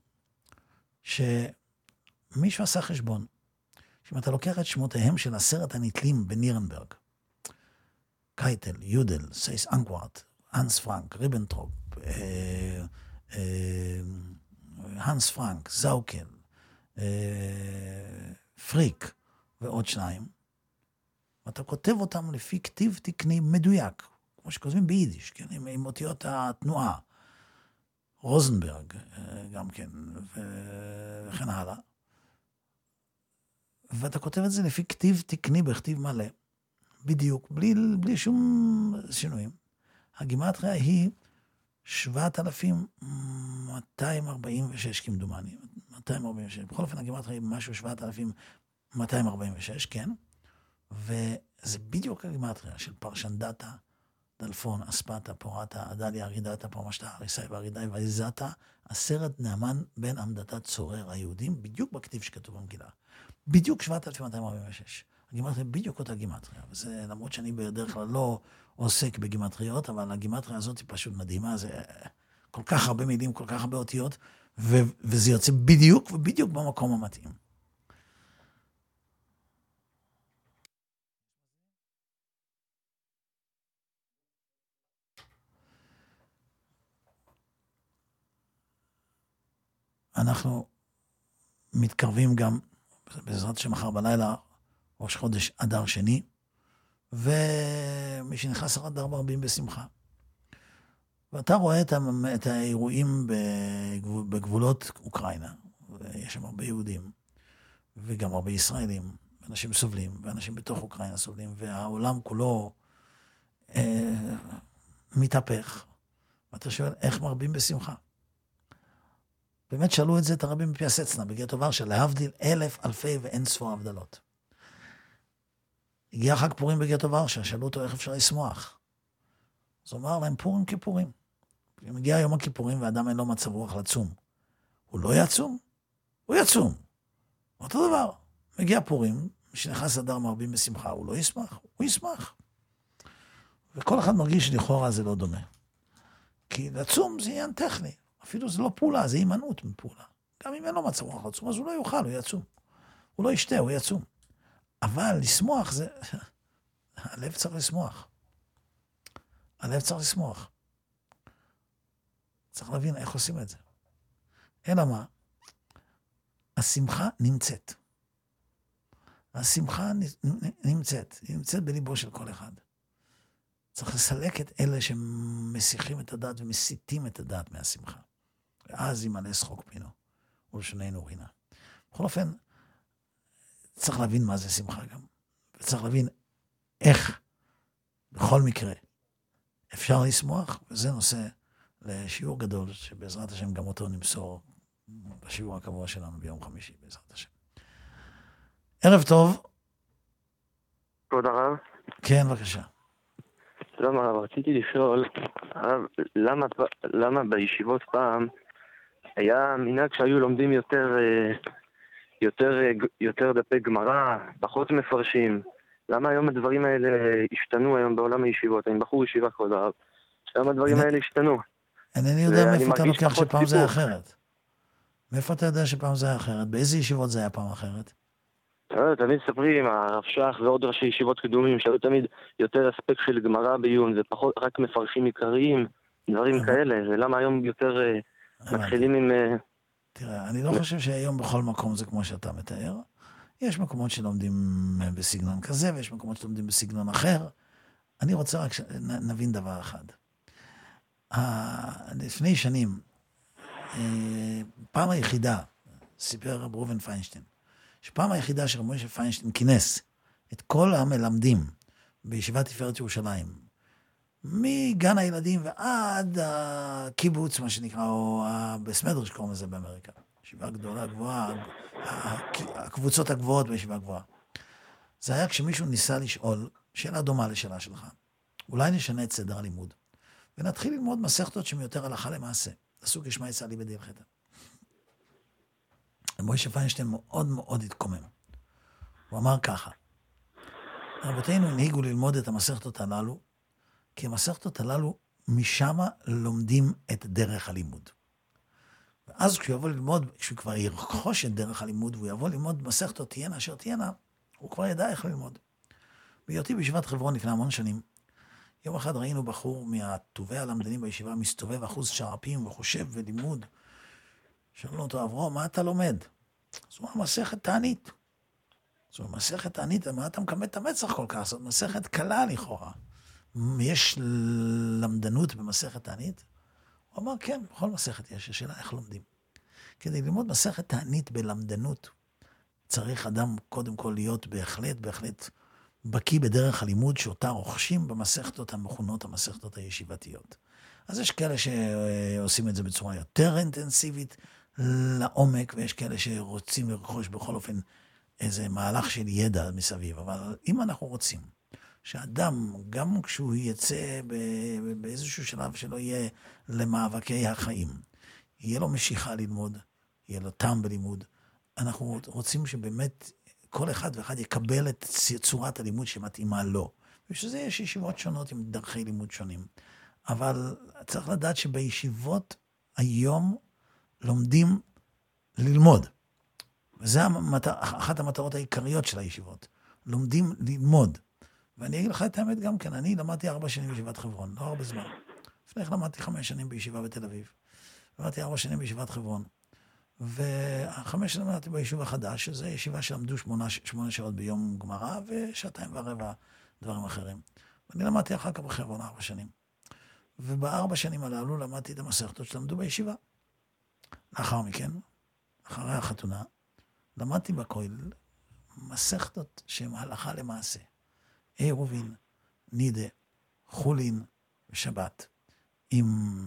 שמישהו עשה חשבון, שאם אתה לוקח את שמותיהם של עשרת הנתלים בנירנברג, קייטל, יודל, סייס אנקווארט, הנס פרנק, ריבנטרופ, אה, אה, הנס פרנק, זאוקל, אה, פריק ועוד שניים, ואתה כותב אותם לפי כתיב תקני מדויק, כמו שכותבים ביידיש, כן, עם, עם אותיות התנועה. רוזנברג, גם כן, וכן הלאה. ואתה כותב את זה לפי כתיב תקני בכתיב מלא. בדיוק, בלי, בלי שום שינויים. הגימטריה היא שבעת אלפים מאתיים ארבעים ושש, כמדומני. מאתיים ארבעים ושש. בכל אופן, הגימטריה היא משהו שבעת אלפים מאתיים ארבעים ושש, כן? וזה בדיוק הגימטריה של פרשנדתה, דלפון, אספתה, פורתה, אדליה, ארידתה, פרמשתה, אריסאי וארידאי ואיזתה, עשרת נאמן בין עמדתה צורר היהודים, בדיוק בכתיב שכתוב במגילה. בדיוק שבעת אלפים מאתיים ארבעים ושש. הגימטריה בדיוק אותה גימטריה, וזה למרות שאני בדרך כלל לא עוסק בגימטריות, אבל הגימטריה הזאת היא פשוט מדהימה, זה כל כך הרבה מילים, כל כך הרבה אותיות, ו- וזה יוצא בדיוק ובדיוק במקום המתאים. אנחנו מתקרבים גם, בעזרת השם מחר בלילה, ראש חודש אדר שני, ומי שנכנס אדר מרבים בשמחה. ואתה רואה את, את האירועים בגבול, בגבולות אוקראינה, ויש שם הרבה יהודים, וגם הרבה ישראלים, אנשים סובלים, ואנשים בתוך אוקראינה סובלים, והעולם כולו אה, מתהפך. ואתה שואל, איך מרבים בשמחה? באמת שאלו את זה את הרבים מפיאסצנה, בגטו ורשה, להבדיל אלף אלפי ואין ספור הבדלות. הגיע חג פורים בגטו ורשה, שאלו אותו איך אפשר לשמוח. אז הוא אמר להם, פורים כפורים. אם הגיע יום הכיפורים ואדם אין לו מצב רוח לצום, הוא לא יצום? הוא יצום. אותו דבר. מגיע פורים, משנכנס אדר מרבים בשמחה, הוא לא ישמח? הוא ישמח. וכל אחד מרגיש שלכאורה זה לא דומה. כי לצום זה עניין טכני. אפילו זה לא פעולה, זה הימנעות מפעולה. גם אם אין לו מצב רוח לצום, אז הוא לא יאכל, הוא יצום. הוא לא ישתה, הוא יצום. אבל לשמוח זה... הלב צריך לשמוח. הלב צריך לשמוח. צריך להבין איך עושים את זה. אלא מה? השמחה נמצאת. השמחה נמצאת. היא נמצאת בליבו של כל אחד. צריך לסלק את אלה שמסיחים את הדעת ומסיתים את הדעת מהשמחה. ואז ימלא שחוק פינו, ולשוננו רינה. בכל אופן, צריך להבין מה זה שמחה גם. וצריך להבין איך, בכל מקרה, אפשר לשמוח, וזה נושא לשיעור גדול, שבעזרת השם גם אותו נמסור בשיעור הקבוע שלנו ביום חמישי, בעזרת השם. ערב טוב. כבוד הרב. כן, בבקשה. שלום הרב, רציתי לשאול, הרב, למה, למה בישיבות פעם היה מנהג שהיו לומדים יותר, יותר, יותר דפי גמרא, פחות מפרשים? למה היום הדברים האלה השתנו היום בעולם הישיבות? אני בחור ישיבה כבוד הרב. למה הדברים האלה השתנו? אינני יודע מאיפה אתה לוקח שפעם זה היה אחרת. מאיפה אתה יודע שפעם זה היה אחרת? באיזה ישיבות זה היה פעם אחרת? תמיד ספרים, הרב שח ועוד ראשי ישיבות קדומים, שהיו תמיד יותר אספקט של גמרא בעיון, זה פחות רק מפרשים עיקריים, דברים כאלה, ולמה היום יותר מתחילים עם... תראה, אני לא חושב שהיום בכל מקום זה כמו שאתה מתאר. יש מקומות שלומדים בסגנון כזה, ויש מקומות שלומדים בסגנון אחר. אני רוצה רק שנבין דבר אחד. לפני שנים, פעם היחידה, סיפר רב ראובן פיינשטיין, שפעם היחידה שרב משה פיינשטיין כינס את כל המלמדים בישיבת תפארת ירושלים, מגן הילדים ועד הקיבוץ, מה שנקרא, או בסמדר שקוראים לזה באמריקה. ישיבה גדולה, גבוהה, הקבוצות הגבוהות בישיבה גבוהה. זה היה כשמישהו ניסה לשאול שאלה דומה לשאלה שלך. אולי נשנה את סדר הלימוד, ונתחיל ללמוד מסכתות שהן יותר הלכה למעשה. עשו כשמה יצא לי בדילחתא. משה פיינשטיין מאוד מאוד התקומם. הוא אמר ככה, רבותינו הנהיגו ללמוד את המסכתות הללו, כי המסכתות הללו משם לומדים את דרך הלימוד. ואז כשהוא יבוא ללמוד, כשהוא כבר ירכוש את דרך הלימוד, והוא יבוא ללמוד מסכתות תהיינה אשר תהיינה, הוא כבר ידע איך ללמוד. בהיותי בישיבת חברון לפני המון שנים, יום אחד ראינו בחור מהטובי הלמדנים בישיבה, מסתובב אחוז שרפים וחושב ולימוד. שאלנו אותו, אברהם, מה אתה לומד? אז הוא אמר, מסכת תענית. אז הוא אומר, מסכת תענית, מה אתה מקמד את המצח כל כך? זאת מסכת קלה לכאורה. יש למדנות במסכת תענית? הוא אמר, כן, בכל מסכת יש, השאלה איך לומדים. כדי ללמוד מסכת תענית בלמדנות, צריך אדם קודם כל להיות בהחלט, בהחלט בקיא בדרך הלימוד שאותה רוכשים במסכתות המכונות, המסכתות הישיבתיות. אז יש כאלה שעושים את זה בצורה יותר אינטנסיבית לעומק, ויש כאלה שרוצים לרכוש בכל אופן איזה מהלך של ידע מסביב. אבל אם אנחנו רוצים שאדם, גם כשהוא יצא באיזשהו שלב שלא יהיה למאבקי החיים, יהיה לו משיכה ללמוד, יהיה לו טעם בלימוד, אנחנו רוצים שבאמת כל אחד ואחד יקבל את צורת הלימוד שמתאימה לו. ושזה יש ישיבות שונות עם דרכי לימוד שונים. אבל צריך לדעת שבישיבות היום לומדים ללמוד. וזו המטר, אחת המטרות העיקריות של הישיבות. לומדים ללמוד. ואני אגיד לך את האמת גם כן, אני למדתי ארבע שנים בישיבת חברון, לא הרבה זמן. לפני כן למדתי חמש שנים בישיבה בתל אביב. למדתי ארבע שנים בישיבת חברון. וחמש שנים למדתי ביישוב החדש, שזו ישיבה שלמדו שמונה, שמונה שעות ביום גמרא, ושעתיים ורבע דברים אחרים. ואני למדתי אחר כך בחברון ארבע שנים. ובארבע שנים הללו למדתי את המסכתות שלמדו בישיבה. לאחר מכן, אחרי החתונה, למדתי בכולל מסכתות שהן הלכה למעשה. עירובין, נידה, חולין ושבת. עם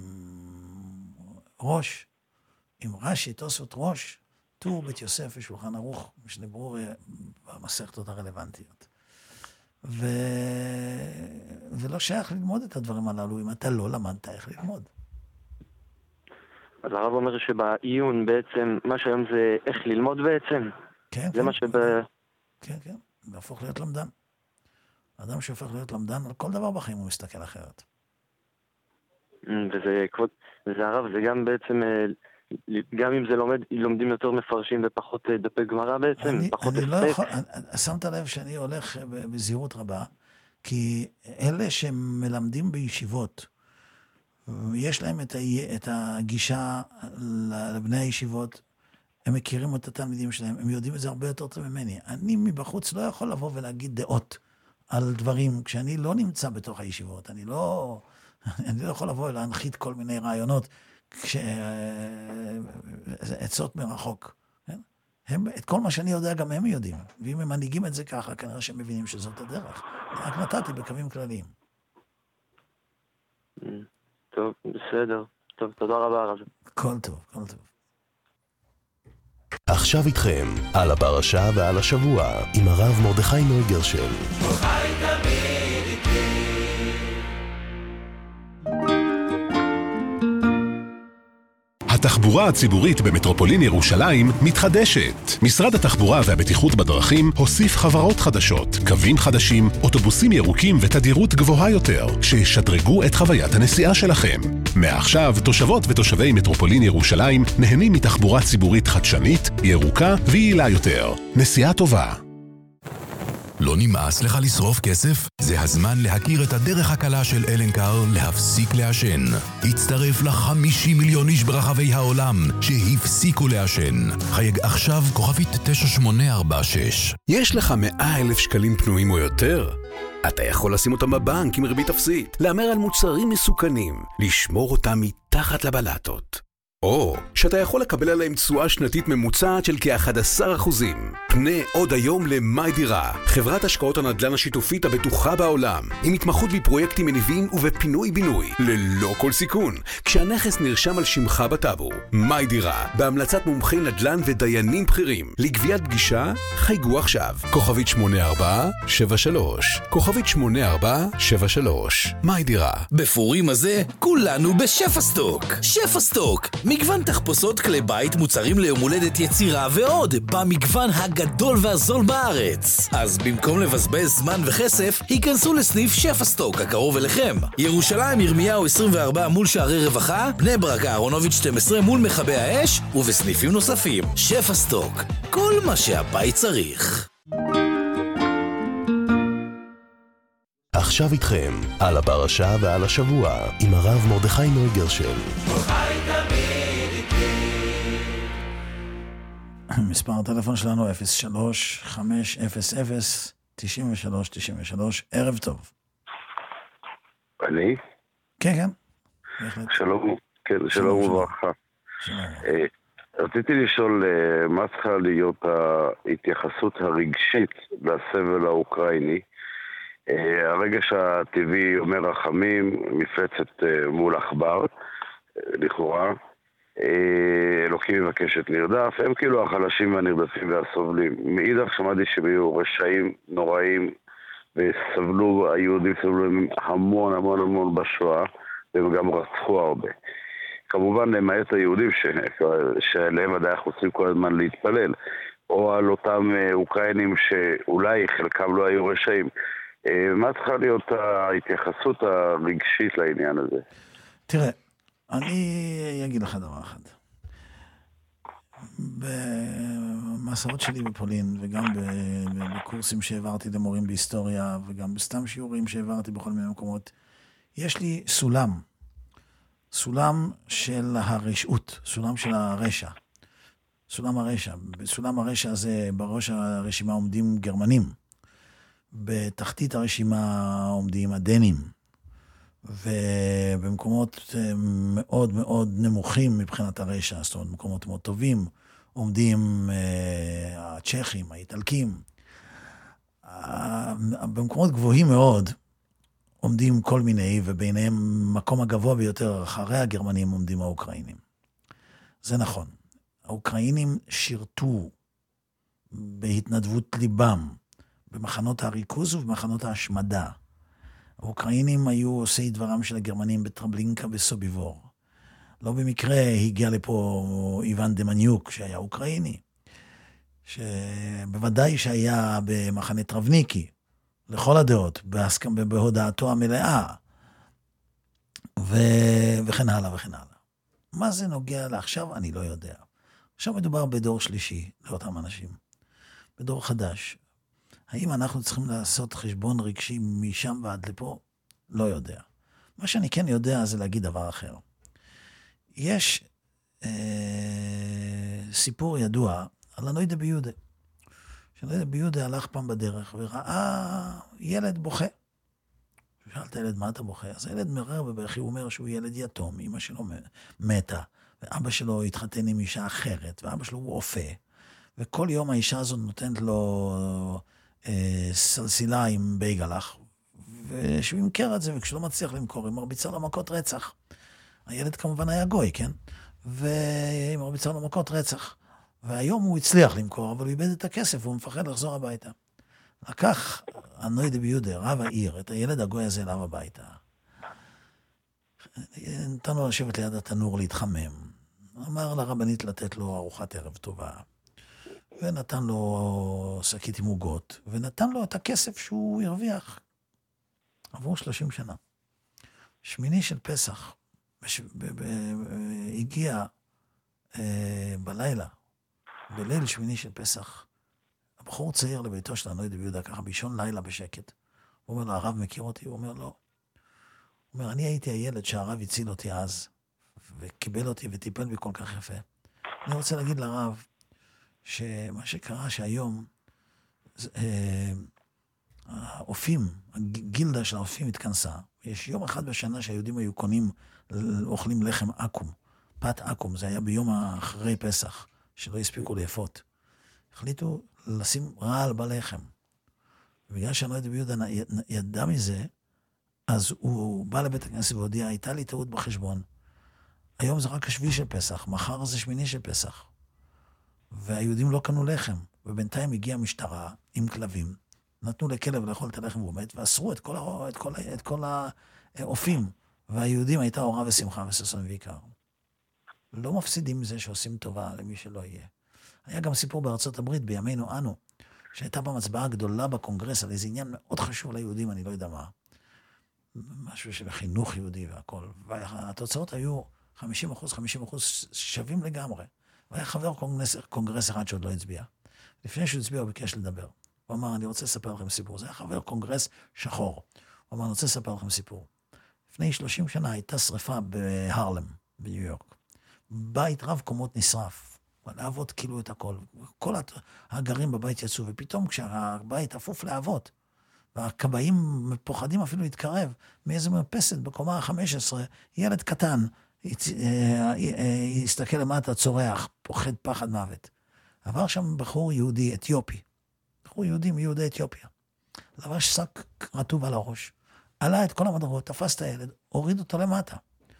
ראש, עם רש"י, תוספות ראש, טור בית יוסף ושולחן ערוך, שדיברו במסכתות הרלוונטיות. ו... ולא שייך ללמוד את הדברים הללו, אם אתה לא למדת איך ללמוד. אז הרב אומר שבעיון בעצם, מה שהיום זה איך ללמוד בעצם. כן, זה כן. מה שב... כן, כן. להפוך להיות למדן. האדם שהופך להיות למדן, על כל דבר בחיים הוא מסתכל אחרת. וזה, כבוד, וזה הרב, זה גם בעצם, גם אם זה לומד, לומדים יותר מפרשים ופחות דפי גמרא בעצם, אני, פחות אני לא הספק. יכול, אני, שמת לב שאני הולך בזהירות רבה, כי אלה שמלמדים בישיבות, יש להם את, ה, את הגישה לבני הישיבות, הם מכירים את התלמידים שלהם, הם יודעים את זה הרבה יותר טוב ממני. אני מבחוץ לא יכול לבוא ולהגיד דעות על דברים, כשאני לא נמצא בתוך הישיבות, אני לא, אני לא יכול לבוא ולהנחית כל מיני רעיונות, עצות מרחוק. כן? הם, את כל מה שאני יודע גם הם יודעים, ואם הם מנהיגים את זה ככה, כנראה שהם מבינים שזאת הדרך. רק נתתי בקווים כלליים. טוב, בסדר. טוב, תודה רבה הרב. כל טוב, כל טוב. עכשיו איתכם, על הפרשה ועל השבוע, עם הרב מרדכי נוי גרשל. התחבורה הציבורית במטרופולין ירושלים מתחדשת. משרד התחבורה והבטיחות בדרכים הוסיף חברות חדשות, קווים חדשים, אוטובוסים ירוקים ותדירות גבוהה יותר, שישדרגו את חוויית הנסיעה שלכם. מעכשיו, תושבות ותושבי מטרופולין ירושלים נהנים מתחבורה ציבורית חדשנית, ירוקה ויעילה יותר. נסיעה טובה. לא נמאס לך לשרוף כסף? זה הזמן להכיר את הדרך הקלה של אלנקר להפסיק לעשן. הצטרף ל-חמישים מיליון איש ברחבי העולם שהפסיקו לעשן. חייג עכשיו כוכבית תשע שמונה ארבע שש. יש לך מאה אלף שקלים פנויים או יותר? אתה יכול לשים אותם בבנק עם ריבית אפסית, לאמר על מוצרים מסוכנים, לשמור אותם מתחת לבלטות. או שאתה יכול לקבל עליהם תשואה שנתית ממוצעת של כ-אחד עשר אחוזים. פנה עוד היום למאי דירה, חברת השקעות הנדל"ן השיתופית הבטוחה בעולם, עם התמחות בפרויקטים מניבים ובפינוי בינוי, ללא כל סיכון, כשהנכס נרשם על שמך בטאבו. מאי דירה, בהמלצת מומחי נדל"ן ודיינים בכירים. לגביית פגישה, חייגו עכשיו. כוכבית שמונה ארבע שבע שלוש. כוכבית שמונה ארבע שבע שלוש. מאי דירה. בפורים הזה, כולנו בשפע סטוק. שפע סטוק. מגוון תחפושות כלי בית, מוצרים ליום הולדת יצירה ועוד, במגוון הגדול והזול בארץ. אז במקום לבזבז זמן וכסף, היכנסו לסניף שפע סטוק הקרוב אליכם. ירושלים ירמיהו עשרים וארבע מול שערי רווחה, בני ברק אהרונוביץ' שתים עשרה מול מכבי האש, ובסניפים נוספים. שפע סטוק, כל מה שהבית צריך. עכשיו איתכם, על הפרשה ועל השבוע, עם הרב מרדכי נוי גרשל. מספר הטלפון שלנו אפס שלוש חמש אפס אפס תשעים ושלוש תשעים ושלוש. ערב טוב. אני? כן, כן. שלום, כן, שלום וברכה. רציתי לשאול מה צריכה להיות ההתייחסות הרגשית לסבל האוקראיני. הרגש הטבעי אומר רחמים, מפלצת מול עכבר, לכאורה. אלוקים מבקשת נרדף, הם כאילו החלשים והנרדפים והסובלים. מאידך שמעתי שהם היו רשעים נוראים וסבלו, היהודים סבלו המון המון המון בשואה, והם גם רצחו הרבה. כמובן למעט היהודים ש... שעליהם עדיין אנחנו רוצים כל הזמן להתפלל, או על אותם אוקראינים שאולי חלקם לא היו רשעים. מה צריכה להיות ההתייחסות הרגשית לעניין הזה? תראה, אני אגיד לך דבר אחד. במסעות שלי בפולין, וגם בקורסים שהעברתי למורים בהיסטוריה, וגם בסתם שיעורים שהעברתי בכל מיני מקומות, יש לי סולם. סולם של הרשעות, סולם של הרשע. סולם הרשע. בסולם הרשע הזה, בראש הרשימה עומדים גרמנים. בתחתית הרשימה עומדים הדנים. ובמקומות מאוד מאוד נמוכים מבחינת הרשע, זאת אומרת, מקומות מאוד טובים, עומדים אה, הצ'כים, האיטלקים. אה, במקומות גבוהים מאוד עומדים כל מיני, וביניהם מקום הגבוה ביותר, אחרי הגרמנים עומדים האוקראינים. זה נכון. האוקראינים שירתו בהתנדבות ליבם, במחנות הריכוז ובמחנות ההשמדה. האוקראינים היו עושי דברם של הגרמנים בטרבלינקה וסוביבור. לא במקרה הגיע לפה איוון דמניוק, שהיה אוקראיני, שבוודאי שהיה במחנה טרבניקי, לכל הדעות, בהסכם, בהודעתו המלאה, ו... וכן הלאה וכן הלאה. מה זה נוגע לעכשיו? אני לא יודע. עכשיו מדובר בדור שלישי לאותם אנשים, בדור חדש. האם אנחנו צריכים לעשות חשבון רגשי משם ועד לפה? לא יודע. מה שאני כן יודע זה להגיד דבר אחר. יש אה, סיפור ידוע על הנוידה ביודה. שנוידה ביודה הלך פעם בדרך וראה ילד בוכה. שאל את הילד, מה אתה בוכה? אז הילד מרר בבכי, הוא אומר שהוא ילד יתום, אמא שלו מתה, ואבא שלו התחתן עם אישה אחרת, ואבא שלו הוא אופה, וכל יום האישה הזאת נותנת לו אה, סלסילה עם בייגלח, ושהוא ימכר את זה, וכשלא מצליח למכור, היא מרביצה לו מכות רצח. הילד כמובן היה גוי, כן? והיא מרביצה לו מכות רצח. והיום הוא הצליח למכור, אבל הוא איבד את הכסף, והוא מפחד לחזור הביתה. לקח הנוידה ביודה, רב העיר, את הילד הגוי הזה אליו הביתה. נתן לו לשבת ליד התנור להתחמם. אמר לרבנית לתת לו ארוחת ערב טובה. ונתן לו שקית עם עוגות, ונתן לו את הכסף שהוא הרוויח. עברו שלושים שנה. שמיני של פסח, בש... ב... ב... הגיע אה, בלילה, בליל שמיני של פסח, הבחור צעיר לביתו של הנוידה ביודה, ככה בישון לילה בשקט. הוא אומר לו, הרב מכיר אותי? הוא אומר, לא. הוא אומר, אני הייתי הילד שהרב הציל אותי אז, וקיבל אותי וטיפל בי כל כך יפה. אני רוצה להגיד לרב, שמה שקרה שהיום, אה, האופים, הגילדה של האופים התכנסה. יש יום אחד בשנה שהיהודים היו קונים, אוכלים לחם אקום, פת אקום, זה היה ביום אחרי פסח, שלא הספיקו ליפות. החליטו לשים רעל בלחם. ובגלל שהנוידה ביודה ידע מזה, אז הוא בא לבית הכנסת והודיע, הייתה לי טעות בחשבון. היום זה רק השביעי של פסח, מחר זה שמיני של פסח. והיהודים לא קנו לחם, ובינתיים הגיעה משטרה עם כלבים, נתנו לכלב לאכול את הלחם והוא מת, ואסרו את כל, ה... את כל, ה... את כל האופים, והיהודים הייתה אורה ושמחה וששון ויקר. לא מפסידים מזה שעושים טובה למי שלא יהיה. היה גם סיפור בארצות הברית בימינו אנו, שהייתה פעם הצבעה גדולה בקונגרס על איזה עניין מאוד חשוב ליהודים, אני לא יודע מה. משהו של חינוך יהודי והכל. והתוצאות היו חמישים אחוז, חמישים אחוז שווים לגמרי. והיה חבר קונגרס, קונגרס אחד שעוד לא הצביע. לפני שהוא הצביע הוא ביקש לדבר. הוא אמר, אני רוצה לספר לכם סיפור. זה היה חבר קונגרס שחור. הוא אמר, אני רוצה לספר לכם סיפור. לפני שלושים שנה הייתה שריפה בהרלם, בניו יורק. בית רב קומות נשרף. להבות כאילו את הכל. כל הגרים בבית יצאו, ופתאום כשהבית אפוף להבות, והקבעים פוחדים אפילו להתקרב מאיזה מרפסת בקומה ה-חמש עשרה, ילד קטן, יסתכל למטה, צורח, פוחד פחד מוות. עבר שם בחור יהודי, אתיופי. בחור יהודי מיהודי אתיופיה. דבר שק רטוב על הראש. עלה את כל המדרגות, תפס את הילד, הוריד אותו למטה.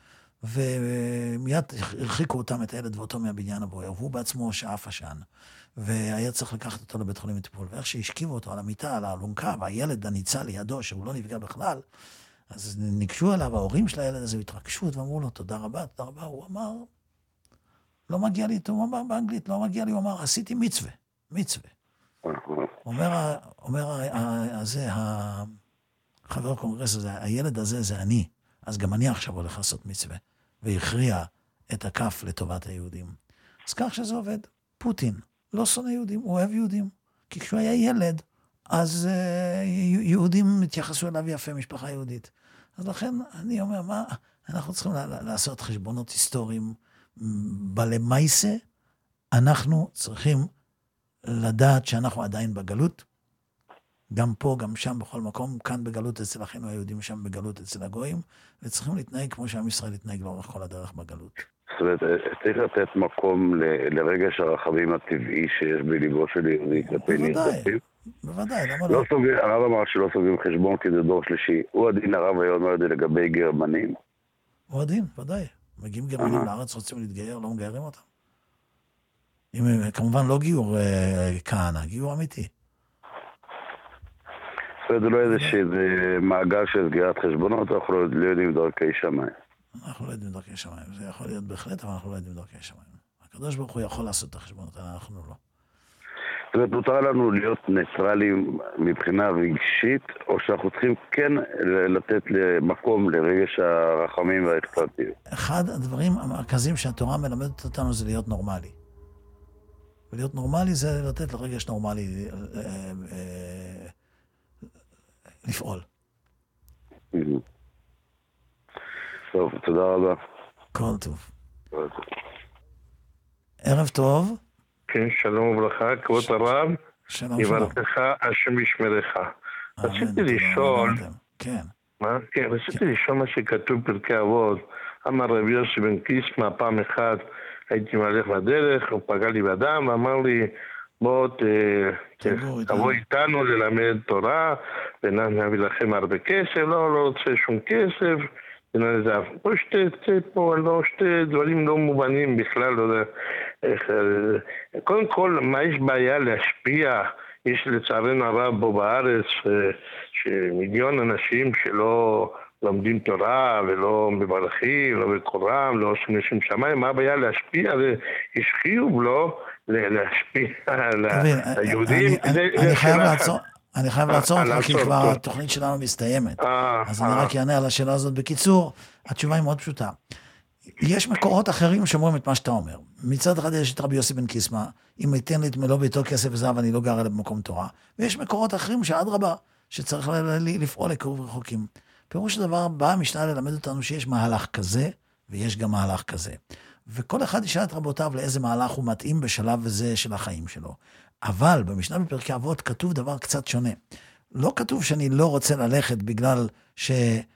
ומיד הרחיקו אותם, את הילד ואותו מהבניין הבוער, והוא בעצמו שאף עשן. והיה צריך לקחת אותו לבית חולים לטיפול. ואיך שהשכיבו אותו על המיטה, על האלונקה, והילד הניצל לידו, שהוא לא נפגע בכלל, אז ניגשו אליו, ההורים של הילד הזה התרגשות, ואמרו לו, תודה רבה, תודה רבה. הוא אמר, לא מגיע לי, הוא אמר באנגלית, לא מגיע לי, הוא אמר, עשיתי מצווה, מצווה. אומר, אומר הזה, החבר הקונגרס הזה, הילד הזה זה אני, אז גם אני עכשיו הולך לעשות מצווה, והכריע את הכף לטובת היהודים. אז כך שזה עובד. פוטין לא שונא יהודים, הוא אוהב יהודים. כי כשהוא היה ילד, אז uh, יהודים התייחסו אליו יפה, משפחה יהודית. אז לכן אני אומר, מה, אנחנו צריכים לעשות חשבונות היסטוריים בלמייסה, אנחנו צריכים לדעת שאנחנו עדיין בגלות, גם פה, גם שם, בכל מקום, כאן בגלות אצל אחינו היהודים, שם בגלות אצל הגויים, וצריכים להתנהג כמו שעם ישראל להתנהג לאורך כל הדרך בגלות. זאת אומרת, צריך לתת מקום ל- לרגש הרחבים הטבעי שיש בליבו של יהודי כלפי נרדפים. בוודאי, למה לא? הרב אמר שלא סוגרים חשבון כי זה דור שלישי. הוא הדין הרב היה אומר את זה לגבי גרמנים. הוא הדין, ודאי. מגיעים גרמנים לארץ, רוצים להתגייר, לא מגיירים אותם. אם, כמובן לא גיור כהנא, גיור אמיתי. זאת אומרת, זה לא איזה שזה מעגל של סגירת חשבונות, אנחנו לא יודעים דרכי שמיים. אנחנו לא יודעים דרכי שמיים. זה יכול להיות בהחלט, אבל אנחנו לא יודעים דרכי שמיים. הקדוש ברוך הוא יכול לעשות את החשבונות, אנחנו לא. זאת אומרת, מותר לנו להיות ניטרליים מבחינה רגשית, או שאנחנו צריכים כן לתת מקום לרגש הרחמים והאכפתיות? אחד הדברים המרכזיים שהתורה מלמדת אותנו זה להיות נורמלי. ולהיות נורמלי זה לתת לרגש נורמלי לפעול. טוב, תודה רבה. כל טוב. ערב טוב. כן, שלום וברכה, כבוד הרב. שלום, יברכך, השם ישמרך. רציתי לשאול, מה? כן, רציתי לשאול מה שכתוב פרקי אבות. אמר רבי יוסי בן קיסמא, פעם אחת הייתי מהלך בדרך, הוא פגע לי באדם, ואמר לי, בוא תבוא איתנו ללמד תורה, ונביא לכם הרבה כסף, לא, לא רוצה שום כסף, ונעזב. פה שתי, פה, לא, שתי דברים לא מובנים בכלל, לא יודע איך, קודם כל, מה יש בעיה להשפיע? יש לצערנו הרב פה בארץ, שמיליון אנשים שלא לומדים תורה, ולא מברכים, לא בקורם, לא עושים לשם שמיים, מה הבעיה להשפיע? יש חיוב לא להשפיע על היהודים. אני חייב לעצור. אני חייב לעצור אותך, כי כבר התוכנית שלנו מסתיימת. אז אני רק אענה על השאלה הזאת. בקיצור, התשובה היא מאוד פשוטה. יש מקורות אחרים שאומרים את מה שאתה אומר. מצד אחד יש את רבי יוסי בן קיסמא, אם ייתן לי את מלוא ביתו כסף וזהב, אני לא גר אליו במקום תורה. ויש מקורות אחרים שעד רבה, שצריך לפעול לקירוב רחוקים. פירוש הדבר, באה המשנה ללמד אותנו שיש מהלך כזה, ויש גם מהלך כזה. וכל אחד ישאל את רבותיו לאיזה מהלך הוא מתאים בשלב הזה של החיים שלו. אבל במשנה בפרקי אבות כתוב דבר קצת שונה. לא כתוב שאני לא רוצה ללכת בגלל ש...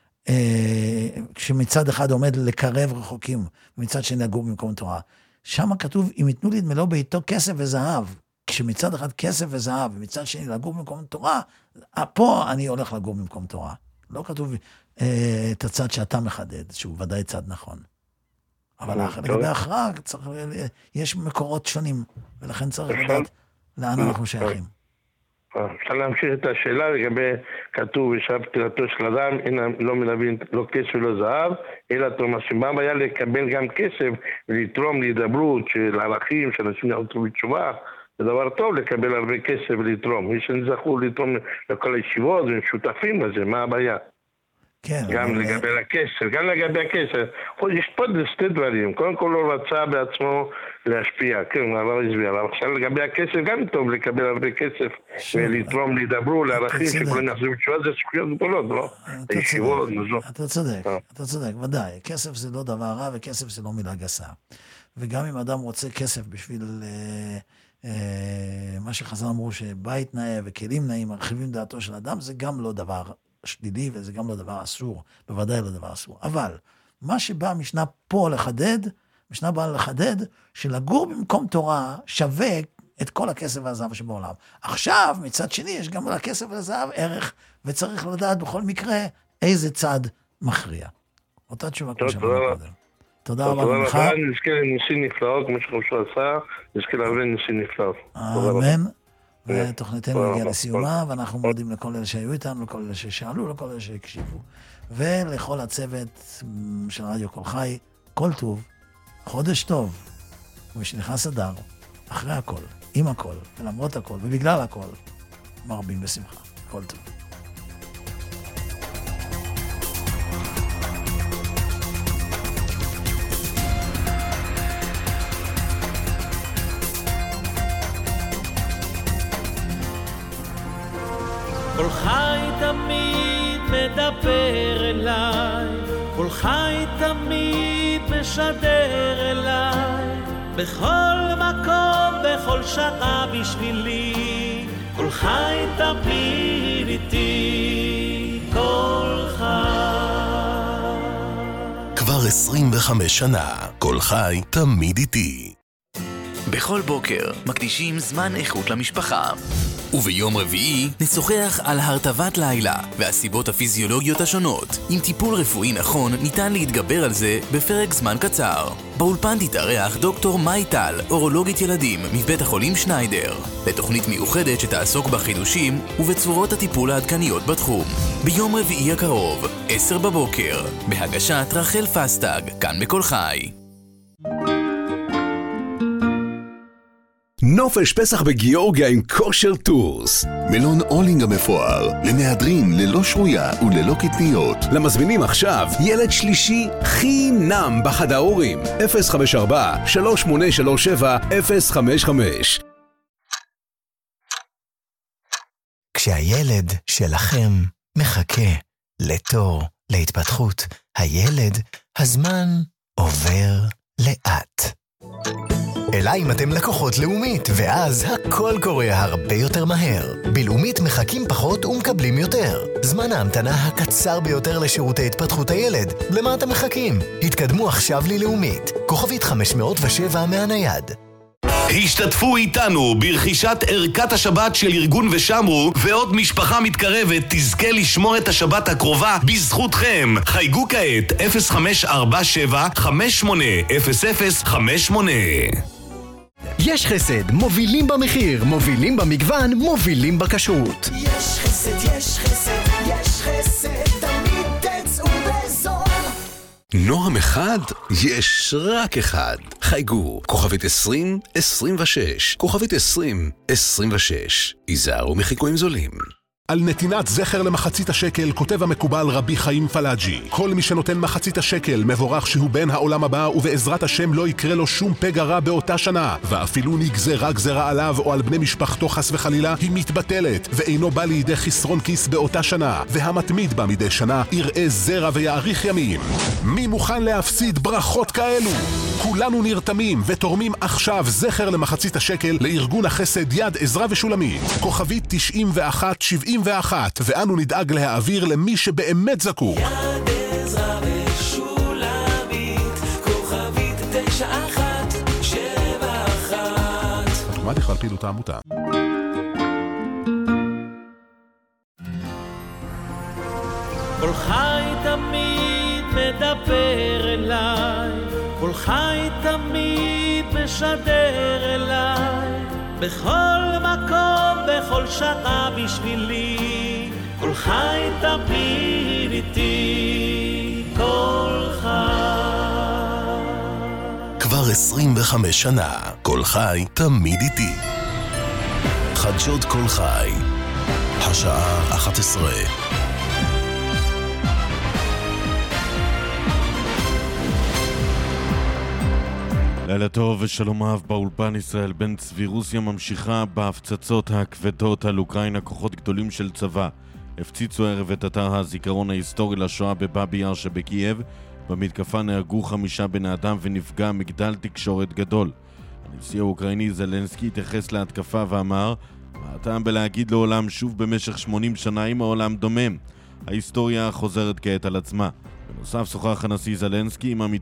כשמצד אחד עומד לקרב רחוקים, ומצד שני לגור במקום תורה. שם כתוב, אם יתנו לי את מלוא ביתו כסף וזהב, כשמצד אחד כסף וזהב, ומצד שני לגור במקום תורה, פה אני הולך לגור במקום תורה. לא כתוב אה, את הצד שאתה מחדד, שהוא ודאי צד נכון. אבל לגבי ההכרעה, יש מקורות שונים, ולכן צריך לדעת לאן אנחנו שייכים. אפשר להמשיך את השאלה לגבי כתוב בשלב פטירתו של אדם, אין לא מלווים לא כסף ולא זהב, אלא תרומה. מה הבעיה לקבל גם כסף ולתרום להידברות של ערכים, שאנשים יחזרו בתשובה? זה דבר טוב לקבל הרבה כסף ולתרום. מי שנזכו לתרום לכל הישיבות ומשותפים לזה, מה הבעיה? כן. גם לגבי הכסף, גם לגבי הכסף. יש פה שתי דברים. קודם כל הוא רצה בעצמו להשפיע, כן, אבל הסביר. אבל עכשיו לגבי הכסף גם טוב לקבל הרבה כסף ולתרום, להידברו, לערכים שכולם יחזרו בתשובה, זה זכויות גדולות, לא? הישיבות, נזו. אתה צודק, אתה צודק, ודאי. כסף זה לא דבר רע וכסף זה לא מילה גסה. וגם אם אדם רוצה כסף בשביל מה שחז"ל אמרו שבית נאה וכלים נאים מרחיבים דעתו של אדם, זה גם לא דבר שלילי וזה גם לא דבר אסור, בוודאי לא דבר אסור. אבל מה שבא המשנה פה לחדד, המשנה באה לחדד שלגור במקום תורה שווה את כל הכסף והזהב שבעולם. עכשיו, מצד שני, יש גם לכסף והזהב ערך, וצריך לדעת בכל מקרה איזה צד מכריע. אותה תשובה כמו שאמרנו קודם. תודה רבה לך. תודה רבה, נזכה לניסים נפלאות, כמו שחושב עשה, נזכה להרבה ניסים נפלאות. אמן. ותוכניתנו הגיעה לסיומה, ואנחנו מודים לכל אלה שהיו איתנו, לכל אלה ששאלו, לכל אלה שהקשיבו. ולכל הצוות של רדיו כל חי, כל טוב, חודש טוב, ומשנכנס אדר, אחרי הכל, עם הכל, ולמרות הכל, ובגלל הכל, מרבים בשמחה. כל טוב. כל חי תמיד מדבר אליי, כל חי תמיד משדר אליי, בכל מקום, בכל שעה בשבילי, כל חי תמיד איתי, כל חי. כבר עשרים וחמש שנה, כל חי תמיד איתי. בכל בוקר מקדישים זמן איכות למשפחה. וביום רביעי נשוחח על הרטבת לילה והסיבות הפיזיולוגיות השונות. עם טיפול רפואי נכון ניתן להתגבר על זה בפרק זמן קצר. באולפן תתארח דוקטור מאי טל, אורולוגית ילדים מבית החולים שניידר, לתוכנית מיוחדת שתעסוק בחידושים ובצורות הטיפול העדכניות בתחום. ביום רביעי הקרוב, עשר בבוקר, בהגשת רחל פסטג, כאן בכל חי. נופש פסח בגיאורגיה עם כושר טורס. מלון אולינג המפואר, למהדרין ללא שרויה וללא קטניות. למזמינים עכשיו, ילד שלישי חינם בחד ההורים. אפס חמש ארבע שלוש שמונה שלוש שבע אפס חמש חמש. כשהילד שלכם מחכה לתור, להתפתחות, הילד, הזמן עובר לאט. אלא אם אתם לקוחות לאומית, ואז הכל קורה הרבה יותר מהר. בלאומית מחכים פחות ומקבלים יותר. זמן ההמתנה הקצר ביותר לשירותי התפתחות הילד. למה אתם מחכים? התקדמו עכשיו ללאומית. כוכבית חמש מאות ושבע מהנייד. השתתפו איתנו ברכישת ערכת השבת של ארגון ושמרו, ועוד משפחה מתקרבת תזכה לשמור את השבת הקרובה בזכותכם. חייגו כעת אפס חמש ארבע שבע חמש שמונה אפס אפס חמש שמונה. יש חסד, מובילים במחיר, מובילים במגוון, מובילים בכשרות. יש חסד, יש חסד, יש חסד, תמיד תצאו בזול. נועם אחד, יש רק אחד. חייגו, כוכבית עשרים עשרים ושש, כוכבית עשרים עשרים ושש. איזהרו מחיקויים זולים. על נתינת זכר למחצית השקל כותב המקובל רבי חיים פלאג'י. כל מי שנותן מחצית השקל מבורך שהוא בן העולם הבא, ובעזרת השם לא יקרה לו שום פגע רע באותה שנה, ואפילו נגזרה גזרה עליו או על בני משפחתו חס וחלילה היא מתבטלת, ואינו בא לידי חסרון כיס באותה שנה, והמתמיד בה מדי שנה יראה זרע ויאריך ימים. מי מוכן להפסיד ברכות כאלו? כולנו נרתמים ותורמים עכשיו זכר למחצית השקל לארגון החסד יד עזרא ושולמית, כוכבית תשעים ואחת שבעים ואחת, ואנו נדאג להעביר למי שבאמת זקוק. יד עזרא ושולמית, כוכבית תשע אחת שבע אחת. אוטומטי על פעילות העמותה. כל חי תמיד מדבר אליי, כל חי תמיד משדר אליי, בכל מקום, בכל שעה בשבילי, כל חי תמיד איתי, כל חי. כבר עשרים וחמש שנה, כל חי תמיד איתי. חדשות כל חי, השעה אחת עשרה. לילה טוב ושלום אהב באולפן. ישראל בן צבי. רוסיה ממשיכה בהפצצות הכבדות על אוקראינה. כוחות גדולים של צבא הפציצו ערב את אתר הזיכרון ההיסטורי לשואה בבאבי יאר שבקייב. במתקפה נהרגו חמישה בני אדם ונפגע מגדל תקשורת גדול. הנשיא האוקראיני זלנסקי התייחס להתקפה ואמר, מה הטעם בלהגיד לעולם שוב במשך שמונים שנה אם העולם דומם? ההיסטוריה חוזרת כעת על עצמה. בנוסף שוחח הנשיא זלנסקי עם